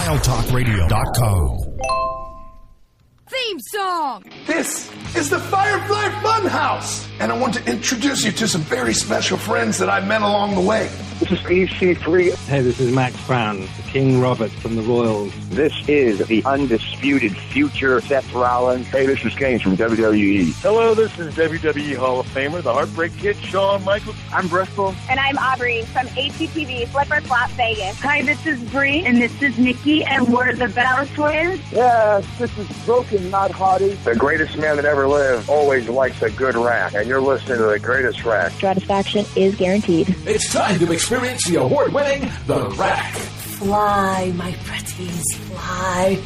WildTalkRadio.com. Theme song! This is the Firefly Funhouse, and I want to introduce you to some very special friends that I've met along the way. This is EC3. Hey, this is Max Brown, King Robert from the Royals. This is the undisputed future Seth Rollins. Hey, this is Kane from WWE. Hello, this is WWE Hall of Famer, the Heartbreak Kid, Shawn Michaels. I'm Bristol. And I'm Aubrey from HGTV Flipper Flop Vegas. Hi, this is Bree, and this is Nikki, and we're the Bella Twins. Yes, this is Broken, not Hottie. The greatest man that ever lived always likes a good rack, and you're listening to the greatest rack. Satisfaction is guaranteed. It's time to experience the award-winning The Rack. Fly, my pretties, fly.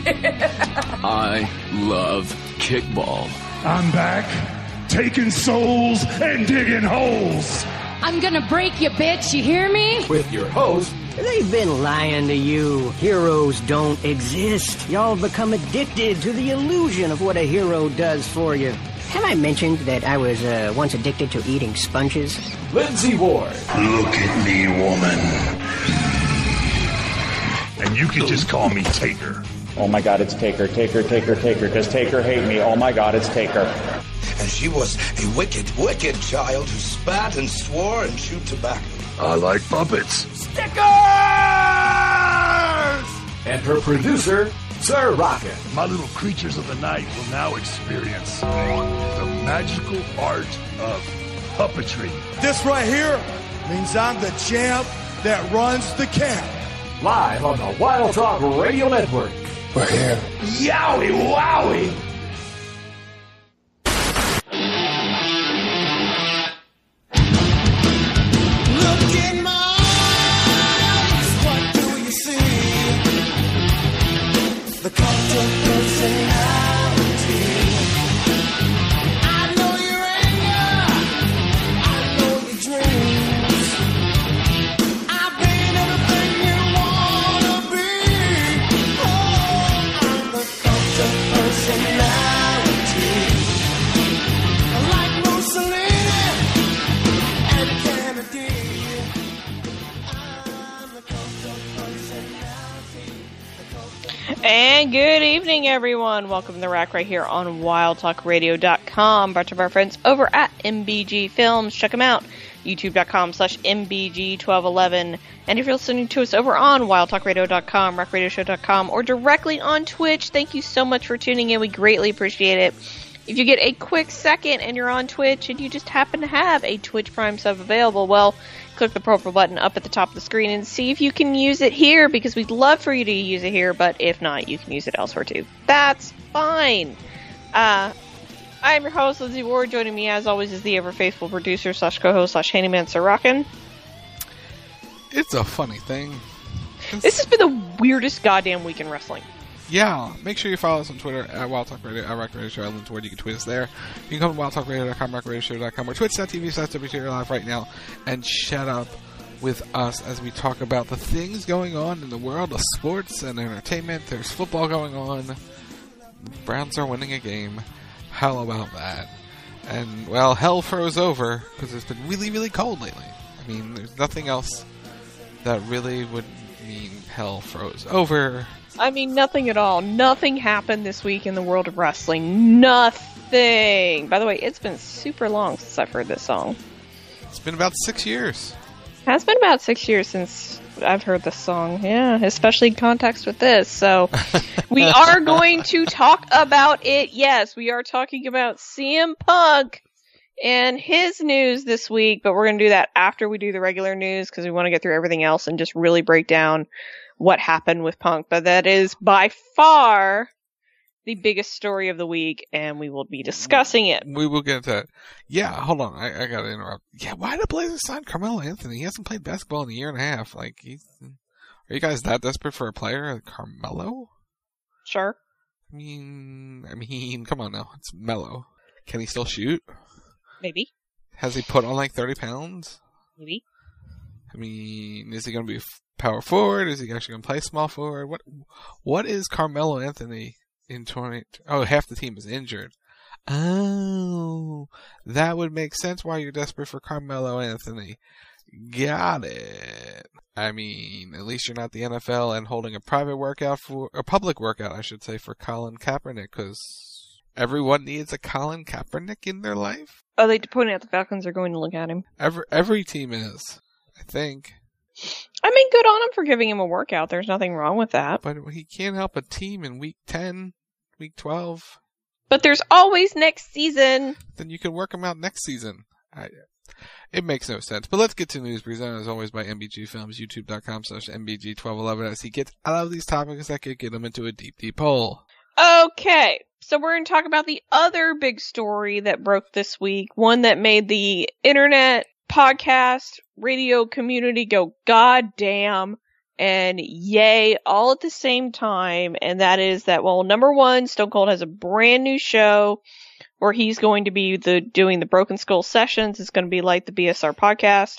I love kickball. I'm back, taking souls and digging holes. I'm gonna break you, bitch, you hear me? With your host, they've been lying to you. Heroes don't exist. Y'all become addicted to the illusion of what a hero does for you. Have I mentioned that I was once addicted to eating sponges? Lindsay Ward. Look at me, woman. And you can just call me Taker. Oh my God, it's Taker, Taker, Taker, Taker. Does Taker hate me? Oh my God, it's Taker. And she was a wicked, wicked child who spat and swore and chewed tobacco. I like puppets. Stickers! And her producer, Sir Rocket. My little creatures of the night will now experience the magical art of puppetry. This right here means I'm the champ that runs the camp. Live on the Wild Talk Radio Network. We're here. Yowie wowie! Look in my eyes, what do you see? The cult of personality. I know your anger, I know your dreams. I've been everything you wanna be. Oh, I'm the cult of personality. Like Mussolini and Kennedy. I'm the cult of personality. And good evening, everyone. Welcome to The Rack right here on WildTalkRadio.com. Brought to our friends over at MBG Films. Check them out. YouTube.com/MBG1211. And if you're listening to us over on WildTalkRadio.com, RackRadioShow.com, or directly on Twitch, thank you so much for tuning in. We greatly appreciate it. If you get a quick second and you're on Twitch and you just happen to have a Twitch Prime sub available, well, click the purple button up at the top of the screen and see if you can use it here, because we'd love for you to use it here, but if not, you can use it elsewhere too. That's fine. I'm your host, Lindsay Ward. Joining me, as always, is the ever-faithful producer / co-host / handyman, Sir Rockin'. It's a funny thing. This has been the weirdest goddamn week in wrestling. Yeah, make sure you follow us on Twitter at Wild Talk Radio, at Rack Radio Show, Ellen Ward. You can tweet us there. You can come to WildTalkRadio.com, RackRadioShow.com, or Twitch.tv/WTR Live right now, and chat up with us as we talk about the things going on in the world of sports and entertainment. There's football going on. Browns are winning a game. How about that? And, well, hell froze over because it's been really, really cold lately. I mean, there's nothing else that really would mean hell froze over. I mean, nothing at all. Nothing happened this week in the world of wrestling. Nothing. By the way, it's been super long since I've heard this song. It's been about 6 years. It has been about 6 years since I've heard this song. Yeah, especially in context with this. So, we are going to talk about it. Yes, we are talking about CM Punk and his news this week, but we're going to do that after we do the regular news because we want to get through everything else and just really break down what happened with Punk. But that is by far the biggest story of the week, and we will be discussing it. We will get into that. Yeah, hold on. I gotta interrupt. Yeah, why did Blazers sign Carmelo Anthony? He hasn't played basketball in a year and a half. Like, are you guys that desperate for a player like Carmelo? Sure. I mean, come on now. It's Melo. Can he still shoot? Maybe. Has he put on like 30 pounds? Maybe. I mean, is he going to be power forward? Is he actually going to play small forward? What is Carmelo Anthony in 20? Oh, half the team is injured. Oh, that would make sense why you're desperate for Carmelo Anthony. Got it. I mean, at least you're not the NFL and holding a public workout, I should say, for Colin Kaepernick, because everyone needs a Colin Kaepernick in their life. Oh, they pointed out the Falcons are going to look at him. Every team is, I think. I mean, good on him for giving him a workout. There's nothing wrong with that. But he can't help a team in week 10, week 12. But there's always next season. Then you can work him out next season. It makes no sense. But let's get to news presented as always by MBG Films, youtube.com/MBG1211 as he gets out of these topics that could get him into a deep, deep hole. Okay, so we're going to talk about the other big story that broke this week, one that made the internet, podcast, radio community go goddamn and yay all at the same time, and that is that, well, number one, Stone Cold has a brand new show where he's going to be doing the Broken Skull Sessions. It's going to be like the BSR podcast,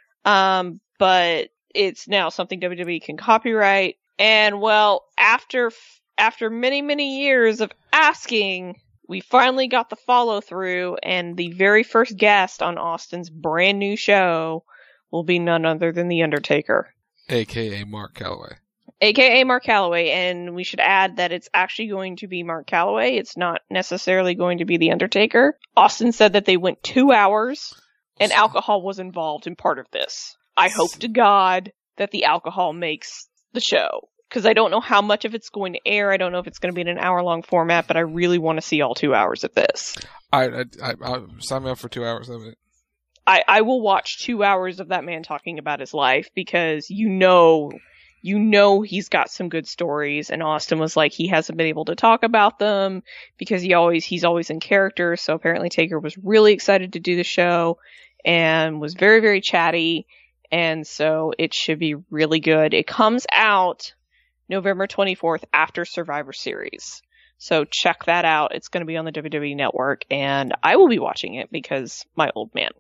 but it's now something WWE can copyright. And well, after many, many years of asking, we finally got the follow through, and the very first guest on Austin's brand new show will be none other than The Undertaker. AKA Mark Calloway. AKA Mark Calloway, and we should add that it's actually going to be Mark Calloway. It's not necessarily going to be The Undertaker. Austin said that they went 2 hours, and alcohol was involved in part of this. I hope to God that the alcohol makes the show, because I don't know how much of it's going to air. I don't know if it's going to be in an hour-long format, but I really want to see all 2 hours of this. I sign me up for 2 hours of it. I will watch 2 hours of that man talking about his life, because you know he's got some good stories, and Austin was like, he hasn't been able to talk about them because he's always in character. So apparently Taker was really excited to do the show and was very, very chatty, and so it should be really good. It comes out November 24th after Survivor Series. So check that out. It's going to be on the WWE Network, and I will be watching it because my old man.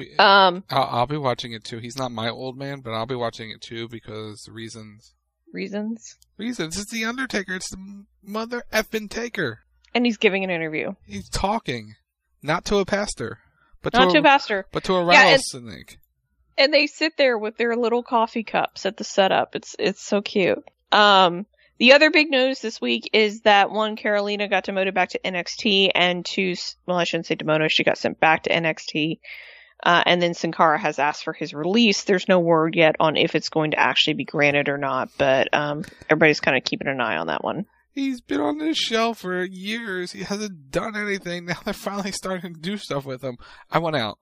I'll be watching it too. He's not my old man, but I'll be watching it too because reasons. Reasons? It's The Undertaker. It's the mother effing Taker. And he's giving an interview. He's talking. Not to a pastor. But to a pastor. But to a rattlesnake. And they sit there with their little coffee cups at the setup. It's so cute. The other big news this week is that one, Carolina got demoted back to NXT, and two, well, I shouldn't say demoted, she got sent back to NXT. And then Sin Cara has asked for his release. There's no word yet on if it's going to actually be granted or not, but everybody's kind of keeping an eye on that one. He's been on this show for years. He hasn't done anything. Now they're finally starting to do stuff with him. I want out.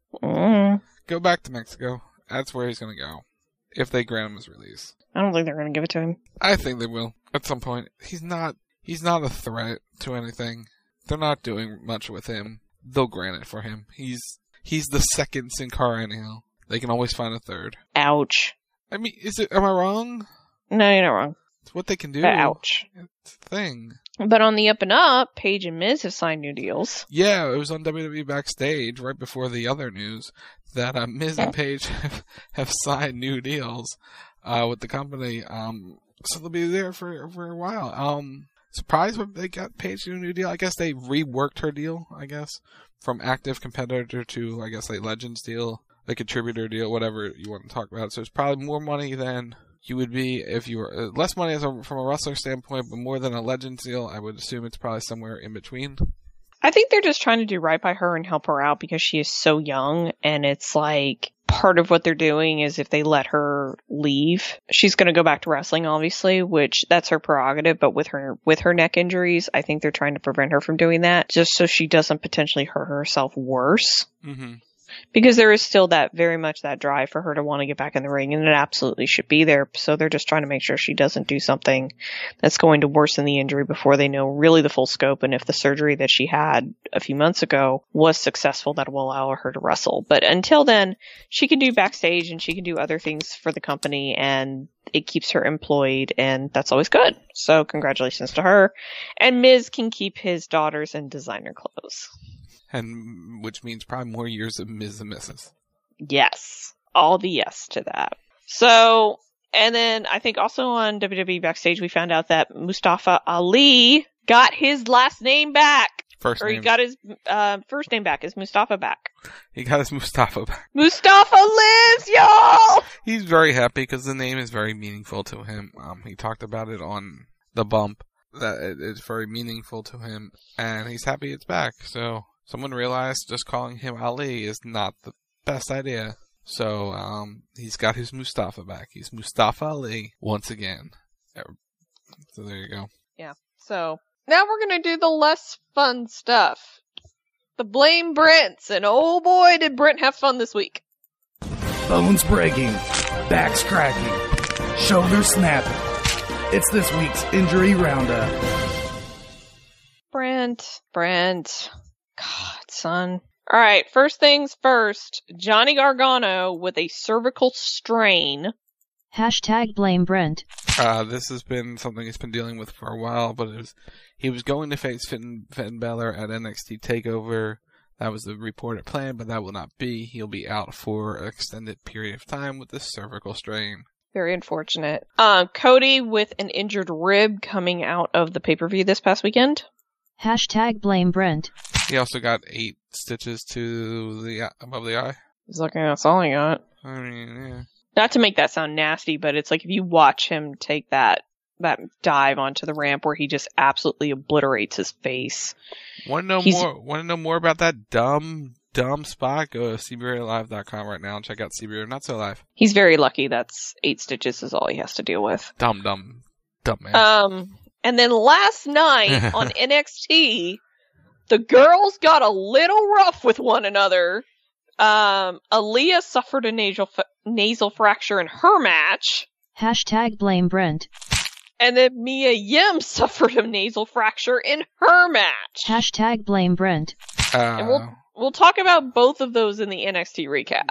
Go back to Mexico. That's where he's going to go. If they grant him his release. I don't think they're going to give it to him. I think they will. At some point. He's not a threat to anything. They're not doing much with him. They'll grant it for him. He's the second Sin Cara anyhow. They can always find a third. Ouch. I mean, am I wrong? No, you're not wrong. It's what they can do. Ouch. It's a thing. But on the up and up, Paige and Miz have signed new deals. Yeah, it was on WWE Backstage right before the other news that Miz and Paige have signed new deals with the company. So they'll be there for a while. Surprised when they got Paige a new deal. I guess they reworked her deal, from active competitor to, Legends deal, a contributor deal, whatever you want to talk about. So it's probably more money than you would be if you were, less money from a wrestler standpoint, but more than a Legends deal. I would assume it's probably somewhere in between. I think they're just trying to do right by her and help her out because she is so young, and it's like, part of what they're doing is if they let her leave, she's going to go back to wrestling, obviously, which that's her prerogative. But with her neck injuries, I think they're trying to prevent her from doing that just so she doesn't potentially hurt herself worse. Mm-hmm. Because there is still very much that drive for her to want to get back in the ring, and it absolutely should be there. So they're just trying to make sure she doesn't do something that's going to worsen the injury before they know really the full scope, and if the surgery that she had a few months ago was successful, that will allow her to wrestle. But until then, she can do backstage and she can do other things for the company, and it keeps her employed, and that's always good. So congratulations to her. And Miz can keep his daughters in designer clothes. And which means probably more years of Miz and Mrs. Yes. All the yes to that. So, and then I think also on WWE Backstage we found out that Mustafa Ali got his last name back. He got his first name back. Is Mustafa back? He got his Mustafa back. Mustafa lives, y'all! He's very happy because the name is very meaningful to him. He talked about it on The Bump, that it's very meaningful to him, and he's happy it's back. So someone realized just calling him Ali is not the best idea. So he's got his Mustafa back. He's Mustafa Ali once again. So there you go. Yeah. So now we're going to do the less fun stuff. The Blame Brents. And oh boy, did Brent have fun this week. Bones breaking, backs cracking, shoulders snapping. It's this week's injury roundup. Brent. God, son. Alright, first things first. Johnny Gargano with a cervical strain. Hashtag blame Brent. This has been something he's been dealing with for a while, but he was going to face Finn Balor at NXT TakeOver. That was the reported plan, but that will not be. He'll be out for an extended period of time with this cervical strain. Very unfortunate. Cody with an injured rib coming out of the pay-per-view this past weekend. Hashtag blame Brent. He also got 8 stitches to the above the eye. He's looking, that's all he got. I mean, yeah. Not to make that sound nasty, but it's like if you watch him take that dive onto the ramp where he just absolutely obliterates his face. Want to know more about that dumb spot? Go to CBRAlive.com right now and check out CBR Not So Live. He's very lucky. That's 8 stitches is all he has to deal with. Dumb man. And then last night on NXT, the girls got a little rough with one another. Aaliyah suffered a nasal fracture in her match. Hashtag blame Brent. And then Mia Yim suffered a nasal fracture in her match. Hashtag blame Brent. And we'll talk about both of those in the NXT recap.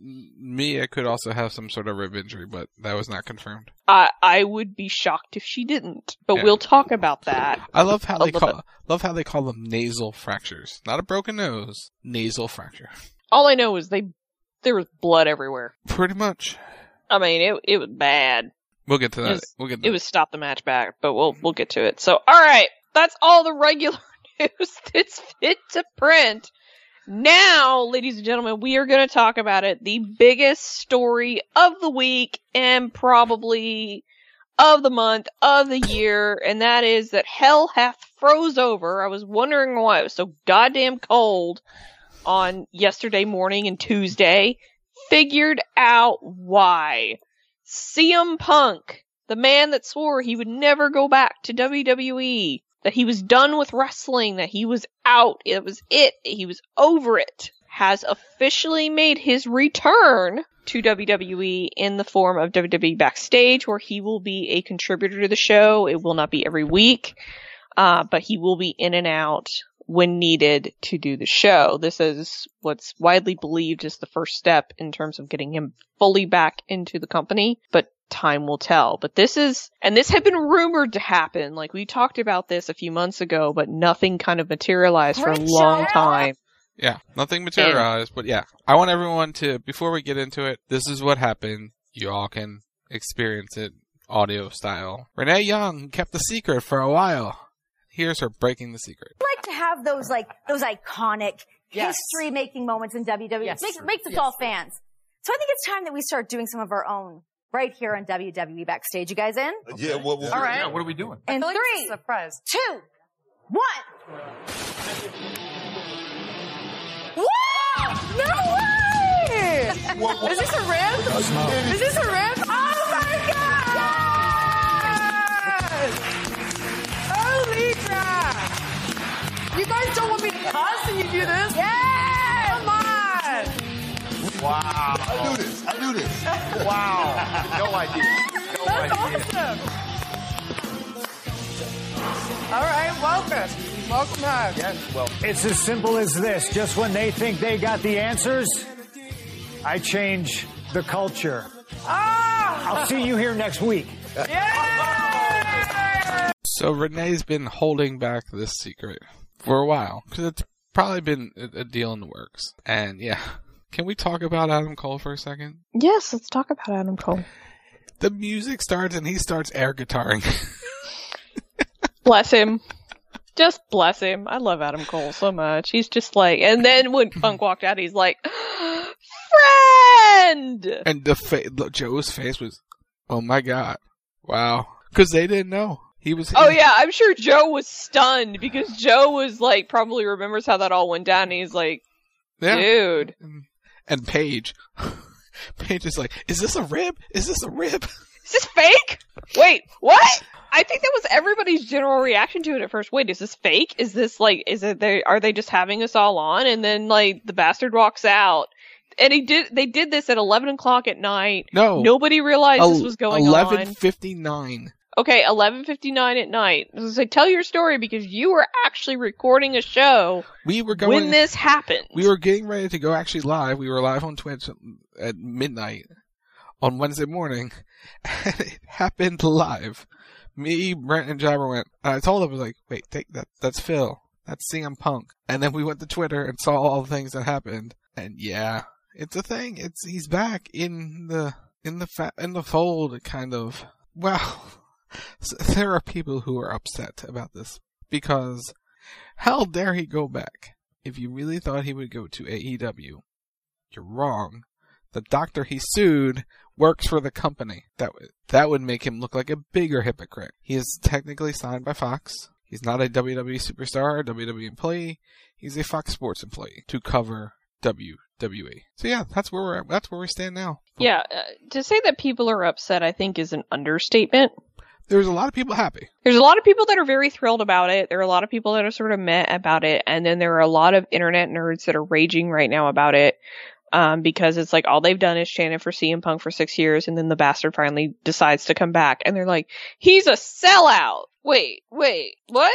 Mia could also have some sort of rib injury, but that was not confirmed. I would be shocked if she didn't, but yeah. We'll talk about that. I love how they call them nasal fractures, not a broken nose, nasal fracture. All I know is there was blood everywhere. Pretty much. I mean, it was bad. We'll get to that. It was stop the match back, but we'll get to it. So, all right, that's all the regular news that's fit to print. Now, ladies and gentlemen, we are going to talk about it. The biggest story of the week and probably of the month, of the year, and that is that hell hath froze over. I was wondering why it was so goddamn cold on yesterday morning and Tuesday. Figured out why. CM Punk, the man that swore he would never go back to WWE, that he was done with wrestling, that he was out, it was it, he was over it, has officially made his return to WWE in the form of WWE Backstage, where he will be a contributor to the show. It will not be every week, but he will be in and out when needed to do the show. This is what's widely believed is the first step in terms of getting him fully back into the company, but time will tell. But this had been rumored to happen. Like, we talked about this a few months ago, but nothing kind of materialized for a long time. Yeah, nothing materialized, but yeah. I want everyone to, before we get into it, this is what happened. You all can experience it audio style. Renee Young kept the secret for a while. Here's her breaking the secret. I like to have those iconic history-making moments in WWE. Yes. Makes us all fans. So I think it's time that we start doing some of our own right here on WWE Backstage. You guys in? Yeah. All right. Yeah, what are we doing? In 3, 2, 1. Whoa! No way! Is this a ramp? Is this a ramp? Oh my God! Holy crap! You guys don't want me to cuss and you do this? Yeah! Come on! Wow. I do this. Wow. No idea. That's awesome. All right, welcome. Welcome home. Yes, well. It's as simple as this. Just when they think they got the answers, I change the culture. I'll see you here next week. Yeah! So Renee's been holding back this secret for a while, because it's probably been a deal in the works. And yeah, can we talk about Adam Cole for a second? Yes, let's talk about Adam Cole. The music starts and he starts air guitaring. Bless him. Just bless him. I love Adam Cole so much. He's just like, and then when Punk walked out, he's like, friend! And Joe's face was, oh my god. Wow. Because they didn't know. He was. Oh yeah, I'm sure Joe was stunned because Joe was like, probably remembers how that all went down, and he's like, dude. And Paige is like, is this a rib? Is this a rib? Is this fake? Wait, what? I think that was everybody's general reaction to it at first. Wait, is this fake? Is this like, are they just having us all on? And then like the bastard walks out. And they did this at 11 o'clock at night. No. Nobody realized this was going on. 11:59. Okay, 11:59 at night. I was like, tell your story because you were actually recording a show when this happened. We were getting ready to go actually live. We were live on Twitch at midnight on Wednesday morning. And it happened live. Me, Brent, and Jabber went, and I told him, I was like, wait, take that. That's Phil. That's CM Punk. And then we went to Twitter and saw all the things that happened. And yeah, it's a thing. He's back in the fold, kind of. Well, there are people who are upset about this because how dare he go back? If you really thought he would go to AEW, you're wrong. The doctor he sued works for the company. That would make him look like a bigger hypocrite. He is technically signed by Fox. He's not a WWE superstar or WWE employee. He's a Fox Sports employee to cover WWE. So yeah, that's where we're at. That's where we stand now. Yeah, to say that people are upset, I think, is an understatement. There's a lot of people happy. There's a lot of people that are very thrilled about it. There are a lot of people that are sort of meh about it. And then there are a lot of internet nerds that are raging right now about it. Because it's like all they've done is chanted for CM Punk for 6 years, and then the bastard finally decides to come back, and they're like, he's a sellout! Wait, what?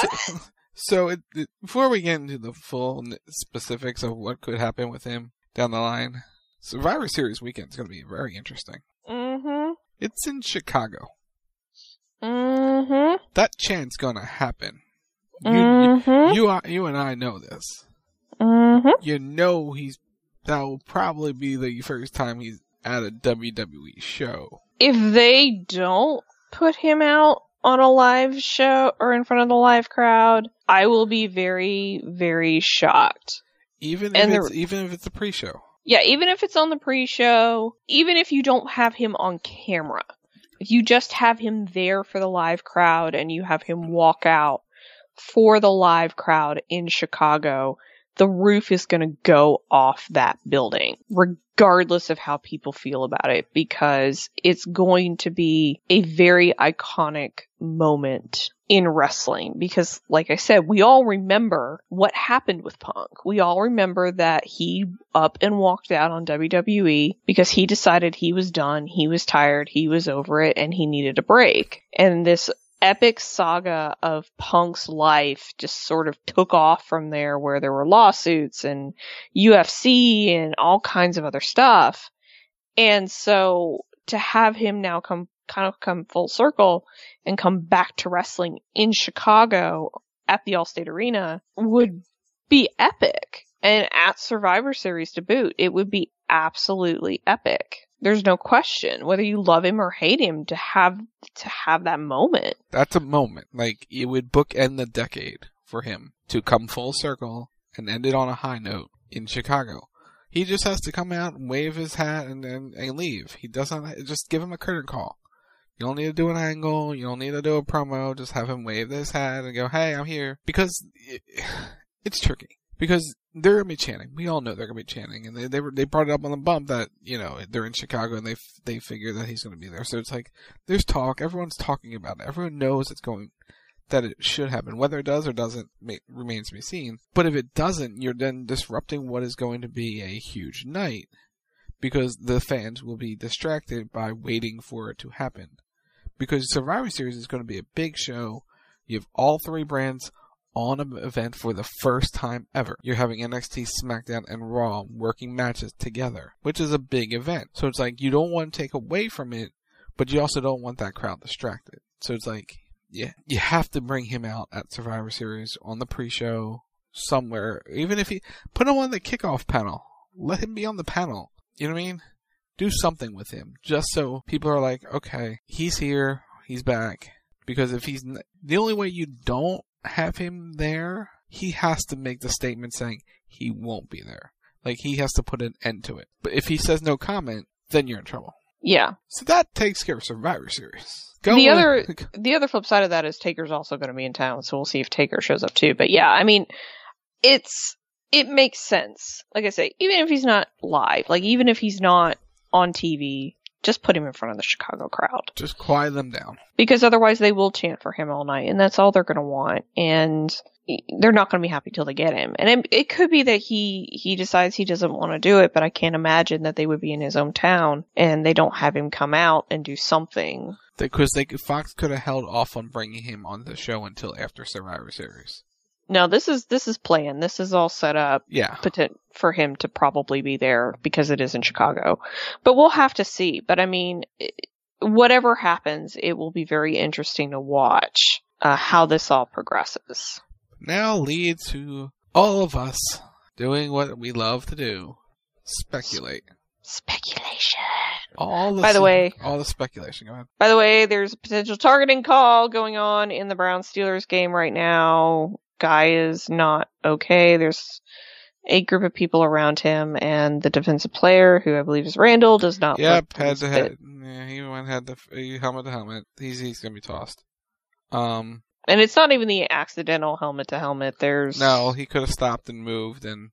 So before we get into the full specifics of what could happen with him down the line, Survivor Series weekend is going to be very interesting. Mm-hmm. It's in Chicago. Mm-hmm. That chant's going to happen. Mm-hmm. You and I know this. Mm-hmm. You know that will probably be the first time he's at a WWE show. If they don't put him out on a live show or in front of the live crowd, I will be very, very shocked. Even if it's a pre-show. Yeah, even if it's on the pre-show, even if you don't have him on camera, if you just have him there for the live crowd and you have him walk out for the live crowd in Chicago, the roof is going to go off that building, regardless of how people feel about it, because it's going to be a very iconic moment in wrestling. Because, like I said, we all remember what happened with Punk. We all remember that he up and walked out on WWE because he decided he was done, he was tired, he was over it, and he needed a break. And this epic saga of Punk's life just sort of took off from there, where there were lawsuits and UFC and all kinds of other stuff. And so to have him now come full circle and come back to wrestling in Chicago at the Allstate Arena would be epic. And at Survivor Series to boot, it would be absolutely epic. There's no question, whether you love him or hate him, to have that moment. That's a moment. Like, it would bookend the decade for him to come full circle and end it on a high note in Chicago. He just has to come out and wave his hat and leave. He doesn't, just give him a curtain call. You don't need to do an angle. You don't need to do a promo. Just have him wave his hat and go, hey, I'm here. Because it's tricky. Because they're going to be chanting. We all know they're going to be chanting. And they brought it up on the bump that, you know, they're in Chicago and they figure that he's going to be there. So it's like, there's talk. Everyone's talking about it. Everyone knows that it should happen. Whether it does or doesn't remains to be seen. But if it doesn't, you're then disrupting what is going to be a huge night. Because the fans will be distracted by waiting for it to happen. Because Survivor Series is going to be a big show. You have all three brands on an event for the first time ever. You're having NXT, SmackDown, and Raw working matches together, which is a big event. So it's like, you don't want to take away from it, but you also don't want that crowd distracted. So it's like, yeah, you have to bring him out at Survivor Series on the pre-show somewhere. Even if put him on the kickoff panel. Let him be on the panel. You know what I mean? Do something with him, just so people are like, okay, he's here, he's back. Because if the only way you don't have him there, he has to make the statement saying he won't be there. Like, he has to put an end to it. But if he says no comment, then you're in trouble. Yeah. So that takes care of Survivor Series. The other flip side of that is Taker's also going to be in town, so we'll see if Taker shows up too. But yeah, I mean, it makes sense. Like I say, even if he's not live, like even if he's not on TV, just put him in front of the Chicago crowd. Just quiet them down. Because otherwise they will chant for him all night, and that's all they're going to want. And they're not going to be happy till they get him. And it could be that he decides he doesn't want to do it, but I can't imagine that they would be in his own town and they don't have him come out and do something. Because Fox could have held off on bringing him on the show until after Survivor Series. No, this is planned. This is all set up. Yeah. For him to probably be there because it is in Chicago. But we'll have to see. But I mean, whatever happens, it will be very interesting to watch how this all progresses. Now leads to all of us doing what we love to do. Speculate. Speculation. All the speculation. Go ahead. By the way, there's a potential targeting call going on in the Browns-Steelers game right now. Guy is not okay. There's a group of people around him, and the defensive player, who I believe is Randall, does not. Yep, head to head. Yeah, he went helmet to helmet. He's gonna be tossed. And it's not even the accidental helmet to helmet. No, he could have stopped and moved, and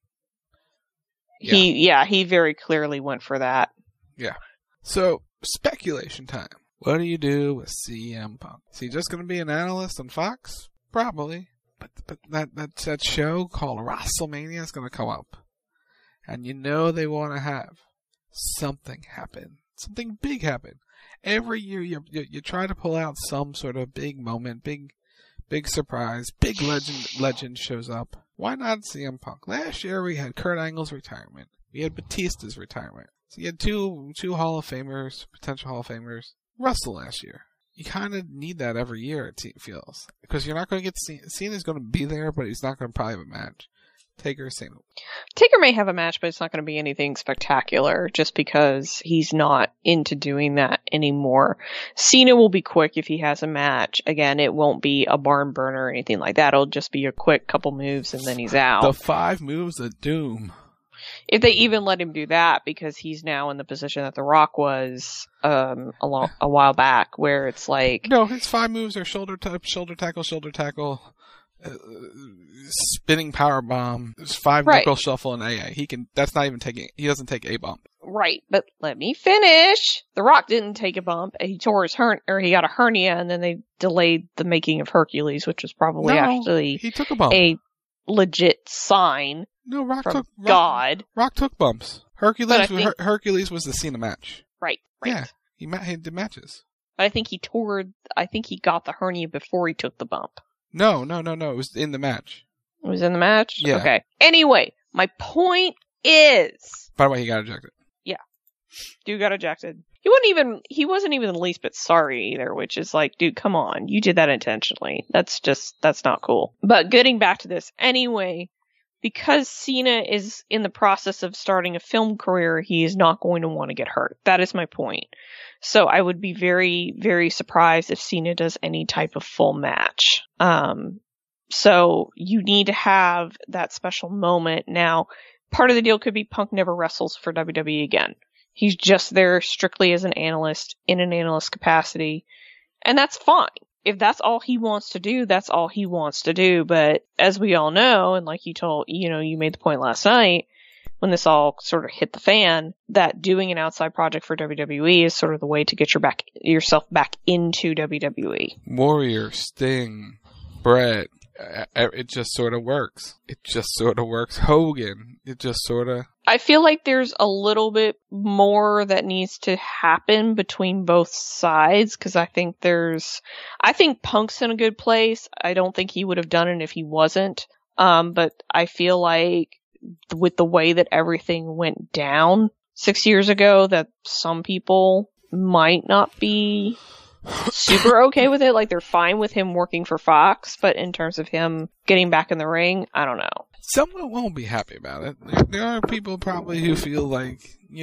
he very clearly went for that. Yeah. So, speculation time. What do you do with CM Punk? Is he just going to be an analyst on Fox? Probably. But that show called WrestleMania is going to come up. And you know they want to have something happen. Something big happen. Every year you try to pull out some sort of big moment, big surprise, big legend shows up. Why not CM Punk? Last year we had Kurt Angle's retirement. We had Batista's retirement. So you had two Hall of Famers, potential Hall of Famers, wrestle last year. You kind of need that every year, it feels. Because you're not going to get Cena's going to be there, but he's not going to probably have a match. Taker, Cena. Taker may have a match, but it's not going to be anything spectacular just because he's not into doing that anymore. Cena will be quick if he has a match. Again, it won't be a barn burner or anything like that. It'll just be a quick couple moves and then he's out. The 5 moves of doom. If they even let him do that, because he's now in the position that The Rock was a while back, where it's like... No, his 5 moves are shoulder tackle, spinning power bomb, 5 knuckle shuffle, and AA. That's not even taking. He doesn't take a bump. Right, but let me finish. The Rock didn't take a bump. He tore his he got a hernia, and then they delayed the making of Hercules, which was probably he took a bump. A legit sign. No, God. Rock took bumps. Hercules was the Cena match. Right. Yeah, he did matches. But I think he got the hernia before he took the bump. No. It was in the match. It was in the match? Yeah. Okay. Anyway, my point is... By the way, he got ejected. Yeah. Dude got ejected. He wasn't even the least bit sorry either, which is like, dude, come on. You did that intentionally. That's not cool. But getting back to this, anyway, because Cena is in the process of starting a film career, he is not going to want to get hurt. That is my point. So I would be very, very surprised if Cena does any type of full match. So you need to have that special moment. Now, part of the deal could be Punk never wrestles for WWE again. He's just there strictly as an analyst, in an analyst capacity. And that's fine. If that's all he wants to do, that's all he wants to do. But as we all know, and like you made the point last night, when this all sort of hit the fan, that doing an outside project for WWE is sort of the way to get yourself back into WWE. Warrior, Sting, Brett, it just sort of works. Hogan, it just sort of... I feel like there's a little bit more that needs to happen between both sides, because I think Punk's in a good place. I don't think he would have done it if he wasn't. But I feel like with the way that everything went down 6 years ago, that some people might not be super okay with it. Like, they're fine with him working for Fox, but in terms of him getting back in the ring, I don't know. Someone won't be happy about it. There are people probably who feel like,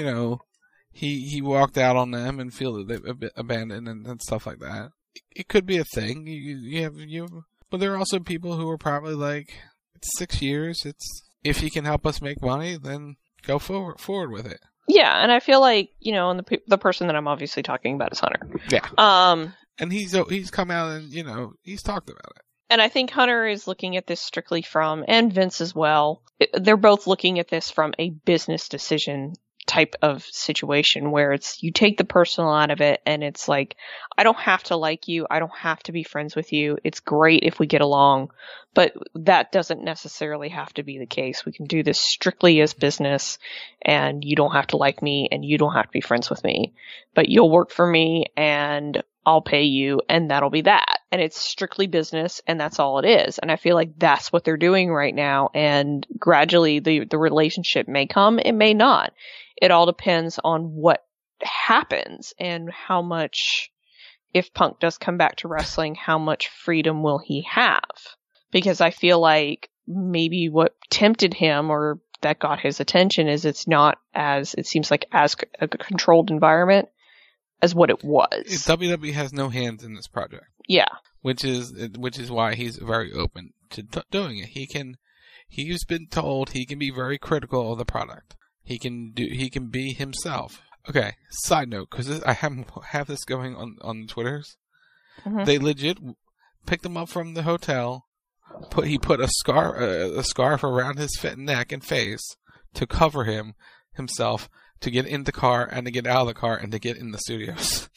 he walked out on them and feel that they're a bit abandoned and stuff like that. It could be a thing. But there are also people who are probably like, it's 6 years. It's if he can help us make money, then go forward with it. Yeah, and I feel like, and the person that I'm obviously talking about is Hunter. Yeah. And he's come out and, he's talked about it. And I think Hunter is looking at this strictly from, and Vince as well, they're both looking at this from a business decision type of situation where it's, you take the personal out of it and it's like, I don't have to like you. I don't have to be friends with you. It's great if we get along, but that doesn't necessarily have to be the case. We can do this strictly as business and you don't have to like me and you don't have to be friends with me, but you'll work for me and I'll pay you and that'll be that. And it's strictly business and that's all it is. And I feel like that's what they're doing right now. And gradually the relationship may come, it may not. It all depends on what happens and how much, if Punk does come back to wrestling, how much freedom will he have? Because I feel like maybe what tempted him or that got his attention is it seems like as a controlled environment as what it was. WWE has no hands in this project. Yeah. Which is why he's very open to doing it. He's been told he can be very critical of the product. He can be himself. Okay, side note, because I have this going on the Twitters. Mm-hmm. They legit picked him up from the hotel. He put a scarf around his neck and face to cover himself to get in the car and to get out of the car and to get in the studios.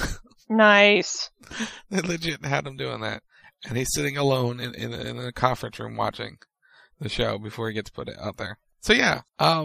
Nice. They legit had him doing that, and he's sitting alone in a conference room watching the show before he gets put out there. So yeah,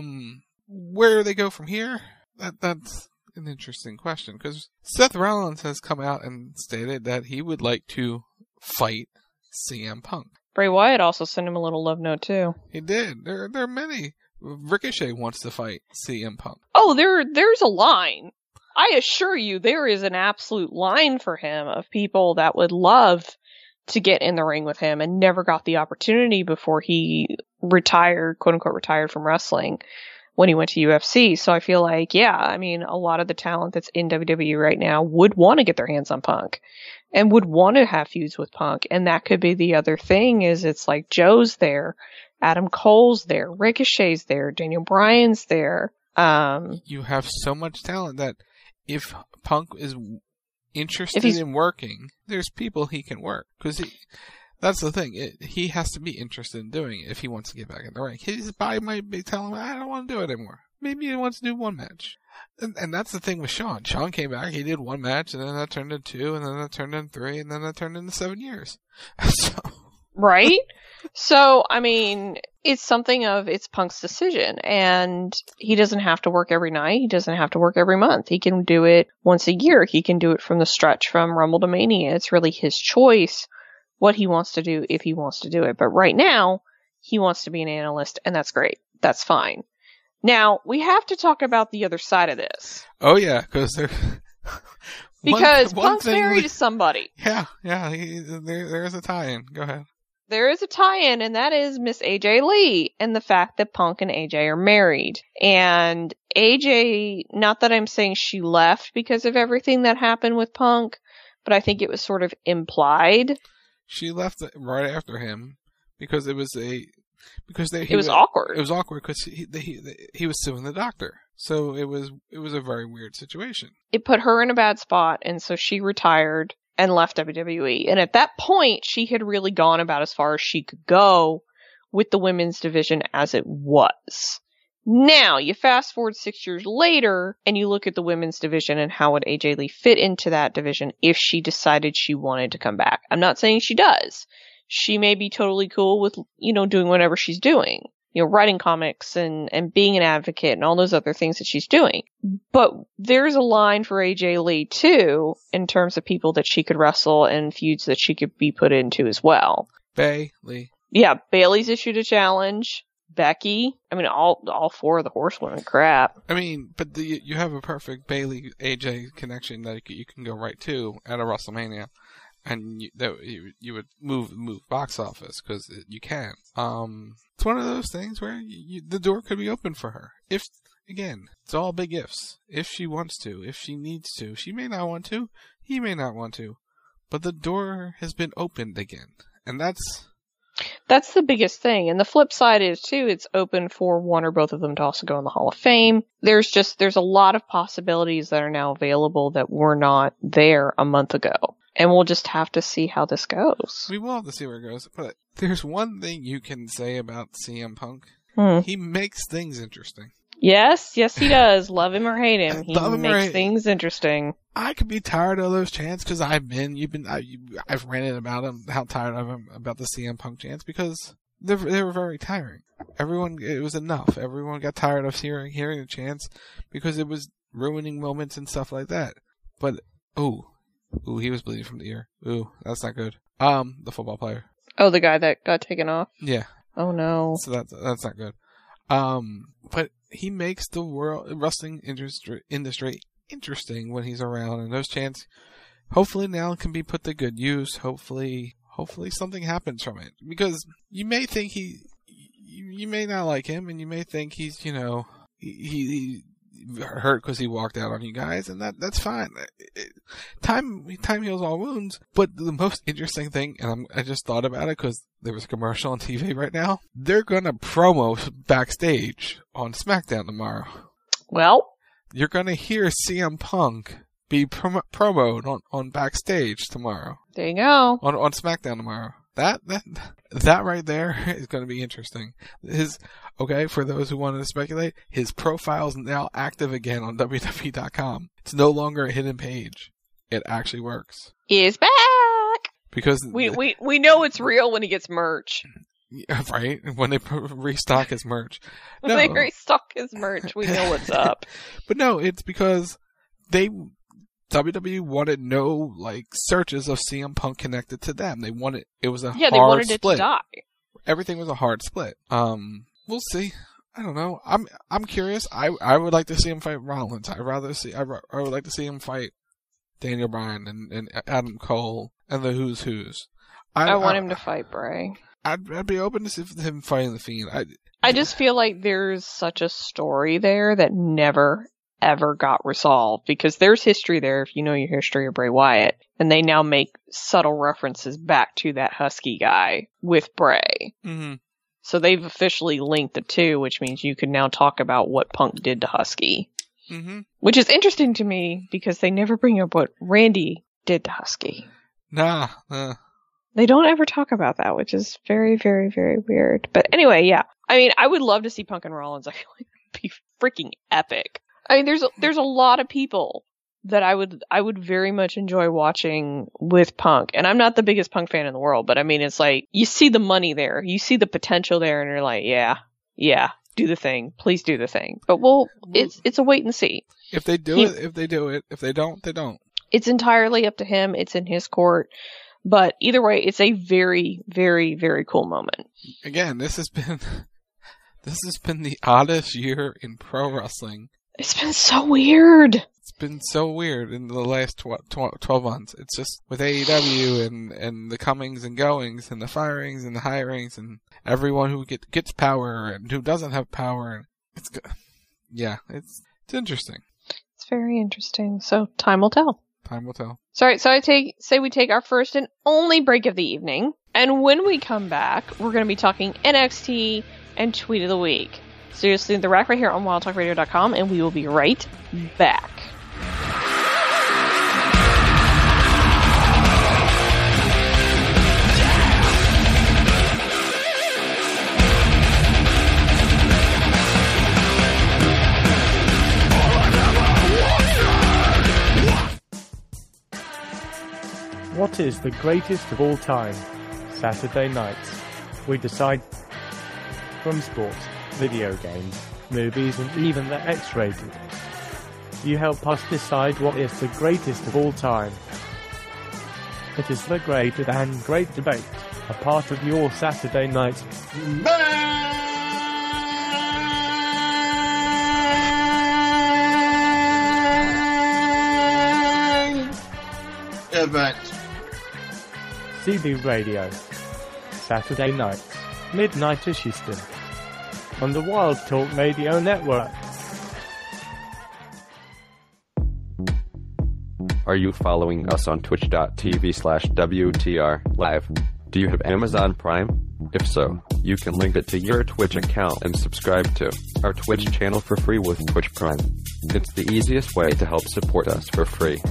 where they go from here? That's an interesting question, because Seth Rollins has come out and stated that he would like to fight CM Punk. Bray Wyatt also sent him a little love note too. He did. There are many. Ricochet wants to fight CM Punk. Oh, there's a line. I assure you, there is an absolute line for him of people that would love to get in the ring with him and never got the opportunity before he retired, quote unquote, retired from wrestling when he went to UFC. So I feel like, yeah, I mean, a lot of the talent that's in WWE right now would want to get their hands on Punk and would want to have feuds with Punk. And that could be the other thing is it's like Joe's there, Adam Cole's there, Ricochet's there, Daniel Bryan's there. You have so much talent that if Punk is interested in working, there's people he can work. Because that's the thing. He has to be interested in doing it if he wants to get back in the ring. His body might be telling him, I don't want to do it anymore. Maybe he wants to do one match. And that's the thing with Shawn. Shawn came back, he did one match, and then that turned into 2, and then that turned into 3, and then that turned into 7 years. Right? So, I mean, it's something of, it's Punk's decision, and he doesn't have to work every night, he doesn't have to work every month. He can do it once a year, he can do it from the stretch from Rumble to Mania. It's really his choice what he wants to do if he wants to do it. But right now, he wants to be an analyst, and that's great. That's fine. Now, we have to talk about the other side of this. Oh yeah, because Punk's married to somebody. Yeah, there's a tie-in. Go ahead. There is a tie-in, and that is Miss AJ Lee, and the fact that Punk and AJ are married. And AJ, not that I'm saying she left because of everything that happened with Punk, but I think it was sort of implied. She left right after him because it was awkward. It was awkward because he was suing the doctor. So it was a very weird situation. It put her in a bad spot, and so she retired and left WWE. And at that point, she had really gone about as far as she could go with the women's division as it was. Now, you fast forward 6 years later, and you look at the women's division and how would AJ Lee fit into that division if she decided she wanted to come back. I'm not saying she does. She may be totally cool with, doing whatever she's doing. Writing comics and being an advocate and all those other things that she's doing. But there's a line for AJ Lee, too, in terms of people that she could wrestle and feuds that she could be put into as well. Bayley. Yeah, Bayley's issued a challenge. Becky. I mean, all 4 of the horsewomen. Crap. I mean, but you have a perfect Bayley AJ connection that you can go right to at a WrestleMania. And you would move box office because you can. It's one of those things where the door could be open for her. If, again, it's all big ifs. If she wants to, if she needs to. She may not want to. He may not want to. But the door has been opened again. And that's the biggest thing. And the flip side is, too, it's open for one or both of them to also go in the Hall of Fame. There's a lot of possibilities that are now available that were not there a month ago. And we'll just have to see how this goes. We will have to see where it goes. But there's one thing you can say about CM Punk. He makes things interesting. Yes, he does. Love him or hate him. He makes things interesting. I could be tired of those chants because I've ranted about them, how tired I am about the CM Punk chants because they were very tiring. It was enough. Everyone got tired of hearing the chants because it was ruining moments and stuff like that. But, ooh, he was bleeding from the ear. Ooh, that's not good. The football player. Oh, the guy that got taken off? Yeah. Oh, no. So that's not good. But he makes the wrestling industry interesting when he's around, and those chants hopefully now can be put to good use. Hopefully something happens from it, because you may think you may not like him, and you may think he's he hurt because he walked out on you guys, and that's fine. Time heals all wounds. But the most interesting thing, and I just thought about it because there was a commercial on TV right now. They're gonna promo backstage on SmackDown tomorrow. Well, you're gonna hear CM Punk be promoted on backstage tomorrow. There you go. On SmackDown tomorrow. That right there is going to be interesting. For those who wanted to speculate, his profile is now active again on WWE.com. It's no longer a hidden page. It actually works. He's back! Because we know it's real when he gets merch. Right? When they restock his merch. When they restock his merch, we know what's up. But no, it's because WWE wanted no searches of CM Punk connected to them. They wanted it was a hard split. They wanted it to die. Everything was a hard split. We'll see. I don't know. I'm curious. I would like to see him fight Rollins. I would like to see him fight Daniel Bryan and Adam Cole and the Who's Who's. I want him to fight Bray. I'd be open to him fighting the Fiend. I just feel like there's such a story there that never ever got resolved, because there's history there if you know your history of Bray Wyatt, and they now make subtle references back to that Husky guy with Bray. Mm-hmm. So they've officially linked the two, which means you can now talk about what Punk did to Husky. Mm-hmm. Which is interesting to me because they never bring up what Randy did to Husky. Nah. They don't ever talk about that, which is very, very, very weird. But anyway, yeah. I mean, I would love to see Punk and Rollins. I feel like it'd be freaking epic. I mean, there's a lot of people that I would very much enjoy watching with Punk. And I'm not the biggest Punk fan in the world, but I mean, it's like, you see the money there. You see the potential there, and you're like, yeah, do the thing. Please do the thing. But it's a wait and see. If they do it, they do it. If they don't, they don't. It's entirely up to him. It's in his court. But either way, it's a very, very, very cool moment. Again, this has been the oddest year in pro wrestling. It's been so weird. It's been so weird in the last 12 months. It's just with AEW and the comings and goings and the firings and the hirings and everyone who gets power and who doesn't have power. It's interesting. It's very interesting. So time will tell. Time will tell. Sorry, so say we take our first and only break of the evening, and when we come back, we're going to be talking NXT and Tweet of the Week. So you're listening to The Rack right here on WildTalkRadio.com, and we will be right back. What is the greatest of all time? Saturday nights. We decide from sports, video games, movies, and even the X-rated. You help us decide what is the greatest of all time. It is the great and great debate, a part of your Saturday night event. CB Radio, Saturday nights, midnight-ish Eastern, on the Wild Talk Radio Network. Are you following us on twitch.tv/WTR Live? Do you have Amazon Prime? If so, you can link it to your Twitch account and subscribe to our Twitch channel for free with Twitch Prime. It's the easiest way to help support us for free.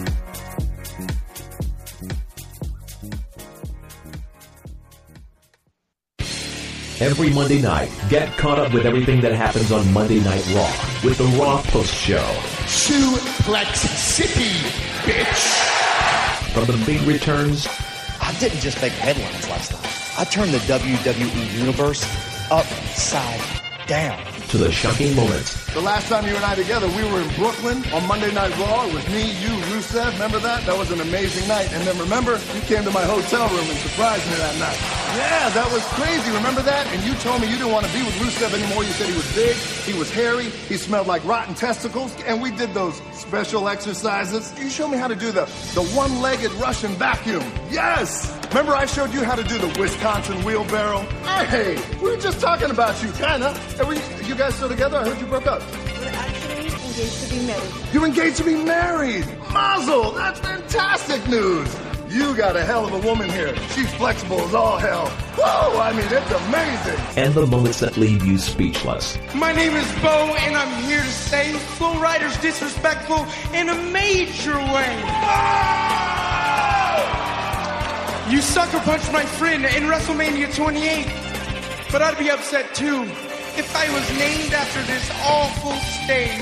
Every Monday night, get caught up with everything that happens on Monday Night Raw with the Raw Post Show. Suplex City, bitch! From the big returns... I didn't just make headlines last night. I turned the WWE Universe upside down. To the shocking moments. The last time you and I together, we were in Brooklyn on Monday Night Raw with me, you, Rusev. Remember that? That was an amazing night. And then remember, you came to my hotel room and surprised me that night. Yeah, that was crazy. Remember that? And you told me you didn't want to be with Rusev anymore. You said he was big, he was hairy, he smelled like rotten testicles. And we did those special exercises. You showed me how to do the one-legged Russian vacuum. Yes! Remember I showed you how to do the Wisconsin wheelbarrow? Hey, we were just talking about you, kinda. You guys still together? I heard you broke up. We're actually engaged to be married. You're engaged to be married? Mazel! That's fantastic news! You got a hell of a woman here. She's flexible as all hell. Whoa! I mean, it's amazing! And the moments that leave you speechless. My name is Bo, and I'm here to say Flow Rider's disrespectful in a major way. You sucker punched my friend in WrestleMania 28, but I'd be upset too if I was named after this awful stage.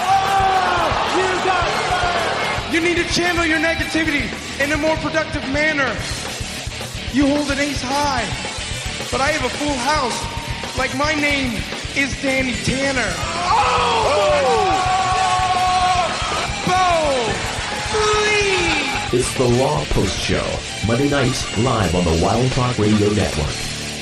You need to channel your negativity in a more productive manner. You hold an ace high, but I have a full house, like my name is Danny Tanner. Bo, please! It's the Raw Post Show, Monday nights live on the Wild Talk Radio Network.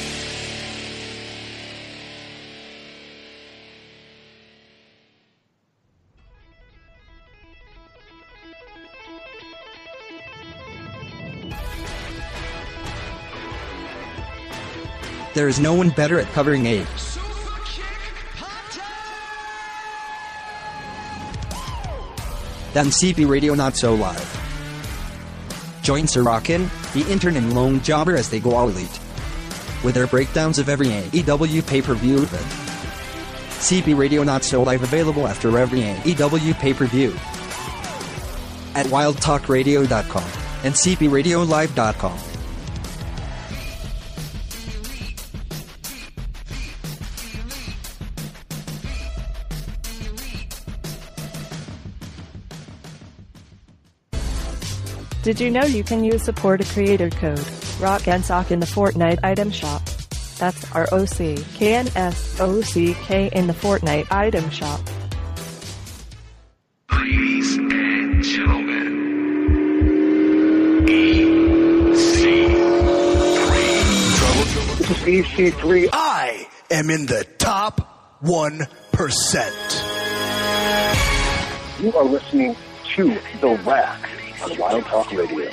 There is no one better at covering AIDS than CP Radio Not So Live. Join Sorokin, the intern and lone jobber as they go all elite with their breakdowns of every AEW pay-per-view event. CP Radio Not So Live available after every AEW pay-per-view at wildtalkradio.com and cpradiolive.com. Did you know you can use support a creator code, Rock and Sock in the Fortnite item shop? That's ROCKNSOCK in the Fortnite item shop. Ladies and gentlemen, EC3. This is EC3. I am in the top 1%. You are listening to The Rack on Wild Talk Radio.